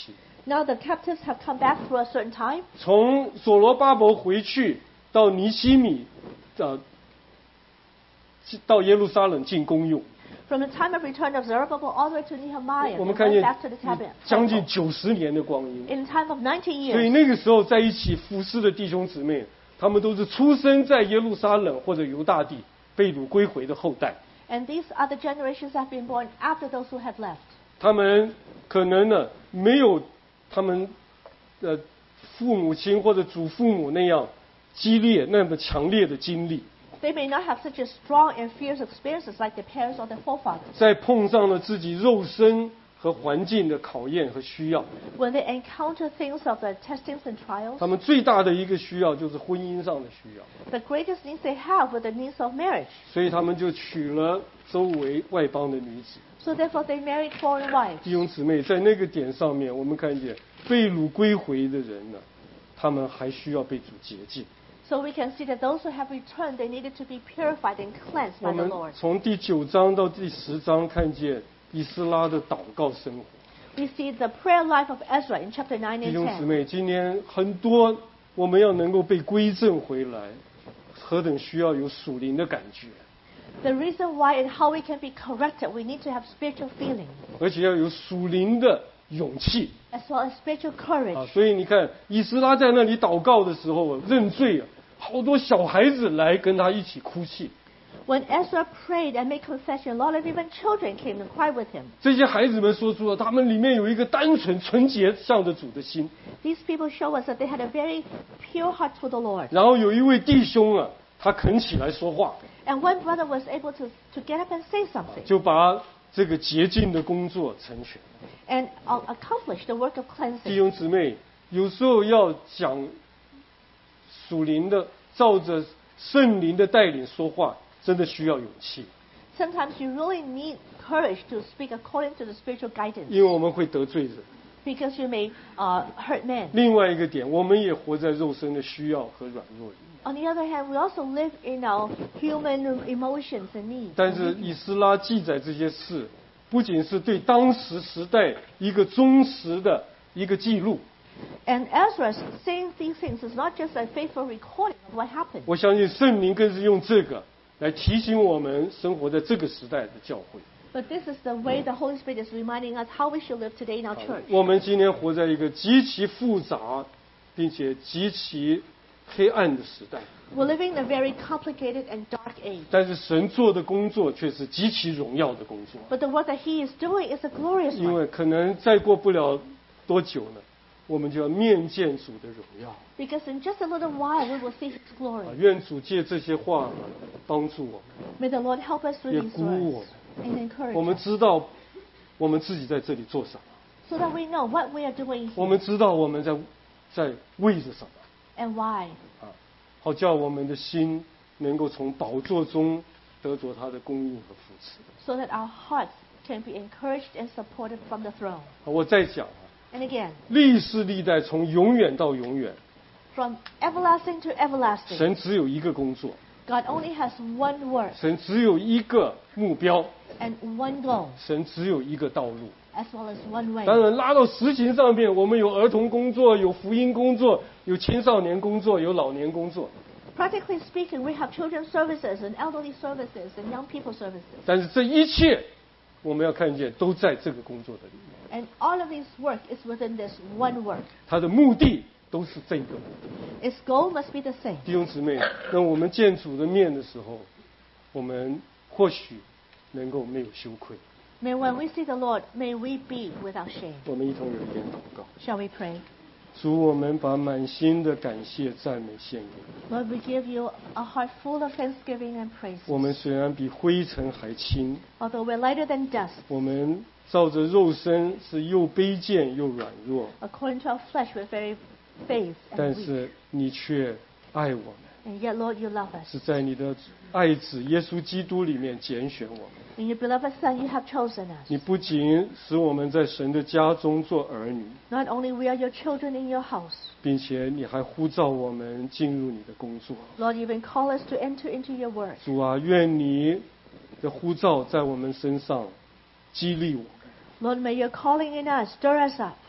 Now the captives have come back through a certain time. 从所罗巴伯回去到尼希米，呃，到耶路撒冷进公用。 From the time of return of Zerubbabel all the way to Nehemiah, 我们 they 看 went 见 back to the tabernacle. 将近九十年的光阴。 In the time of ninety 所以 years. 那个时候在一起服侍的弟兄姊妹，他们都是出生在耶路撒冷或者犹大地被掳归回的后代。 And these are the generations that have been born after those who have left. 他们可能呢没有他们的父母亲或者祖父母那样激烈、那么强烈的经历。 They may not have such a strong and fierce experiences like their parents or their forefathers. 在碰上了自己肉身和环境的考验和需要， When they encounter things of the testings and trials, 他们最大的一个需要就是婚姻上的需要， the greatest needs they have were the needs of marriage. 所以他们就娶了周围外邦的女子。 So therefore they married foreign wives. 弟兄姊妹，在那个点上面，我们看见被掳归回的人呢，他们还需要被主洁净。 So we can see that those who have returned, they needed to be purified and cleansed 我 by the 们 Lord. 从第九章到第十章看见以斯拉的祷告生活。 We see the prayer life of Ezra in chapter nine 弟 and 兄姊 ten. 妹，今天很多我们要能够被归正回来，何等需要有属灵的感觉， The reason why and how we can be corrected, we need to have spiritual feeling 而且要有属灵的勇气 as well as spiritual 啊！ courage. 所以你看，以斯拉在那里祷告的时候认罪啊，好多小孩子来跟他一起哭泣。 When Ezra prayed and made confession, a lot of even children came and cried with him. 这些孩子们说出了他们里面有一个单纯纯洁向着主的心。 These people show us that they had a very pure heart to the Lord. 然后有一位弟兄啊，他肯起来说话， And one brother was able to, to get up and say something 就把这个洁净的工作成全。 and uh, accomplish the work of 弟 cleansing. 兄姊妹，有时候要讲属灵的，照着圣灵的带领说话，真的需要勇气， Sometimes you really need courage to speak according to the spiritual guidance 因为我们会得罪人。 because you may uh, hurt men. 另外一个点，我们也活在肉身的需要和软弱里。 On the other hand, we also live in our human emotions and needs. 但是以斯拉记载这些事，不仅是对当时时代一个忠实的一个记录， And Ezra saying these things is not just a faithful recording of what happened. 我相信圣灵更是用这个来提醒我们生活在这个时代的教会。 But this is the way the Holy Spirit is reminding us how we should live today in our church. 我们今天活在一个极其复杂，并且极其黑暗的时代， We're living in a very complicated and dark age. 但是神做的工作却是极其荣耀的工作。 But the work that He is doing is a glorious 因 one. 为可能再过不了多久呢，我们就要面见主的荣耀。 Because in just a little while we will see His 啊 glory. 愿主借这些话帮助我 May the Lord help us 们， through 也 these 鼓舞我 words 们。 and encourage 我们 us 知道我们自己在这里做什么， so that we know what we are doing 我 here 们知道我们在在为着什么 and why. 啊，好叫我们的心能够从宝座中得着他的供应和扶持。 So that our hearts can be encouraged and supported from the throne. 啊我再讲啊， And again, 历世历代从永远到永远， from everlasting to everlasting, 神只有一个工作， God only has one work 神只有一个目标， and one goal, 神只有一个道路。 as well as one way. 当然，拉到实行上面，我们有儿童工作，有福音工作，有青少年工作，有老年工作。 Practically speaking, we have children's services and elderly services and young people services. 但是这一切，我们要看见都在这个工作的里面， And all of this work is within this one work. 它的目的都是这个。 Its goal must be the same. 弟兄姊妹，当我们见主的面的时候，我们或许能够没有羞愧。 May when we see the Lord, may we be without shame. 我们一同有一点祷告。 Shall we pray? 主，我们把满心的感谢、赞美献给你。 Lord, we give you a heart full of thanksgiving and praise. 我们虽然比灰尘还轻， Although we're lighter than dust, 我们照着肉身是又卑贱又软弱， according to our flesh, we're very faith 但 and weak. 是你却爱我们， And yet, Lord, you love us. 是在你的爱子耶稣基督里面拣选我们。 In your beloved Son, you have chosen us. 你不仅使我们在神的家中做儿女， Not only we are your children in your house, 并且你还呼召我们进入你的工作。 Lord, you even call us to enter into your word. 主啊，愿你的呼召在我们身上激励我们， Lord, may your calling in us stir us up.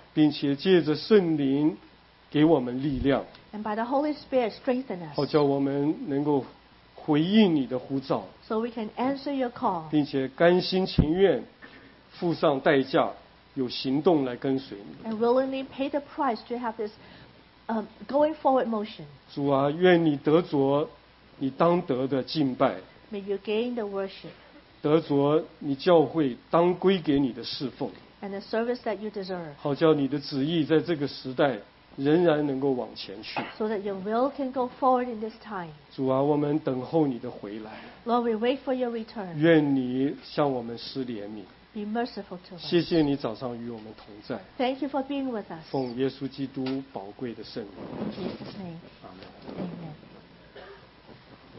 并且借着圣灵给我们力量， And by the Holy Spirit strengthen us. 好叫我们能够回应你的呼召， So we can answer your call. 并且甘心情愿付上代价，有行动来跟随你。 And willingly pay the price to have this um, going forward motion. 主啊，愿你得着你当得的敬拜， May you gain the worship 得着你教会当归给你的侍奉， and the service that you deserve. 好叫你的旨意在这个时代仍然能够往前去。 So that your will can go forward in this time. 主啊，我们等候你的回来， Lord, we wait for your return. 愿你向我们施怜悯。 Be merciful to us. 谢谢你早上与我们同在， Thank you for being with us. 奉耶稣基督宝贵的圣名。 In Jesus' name.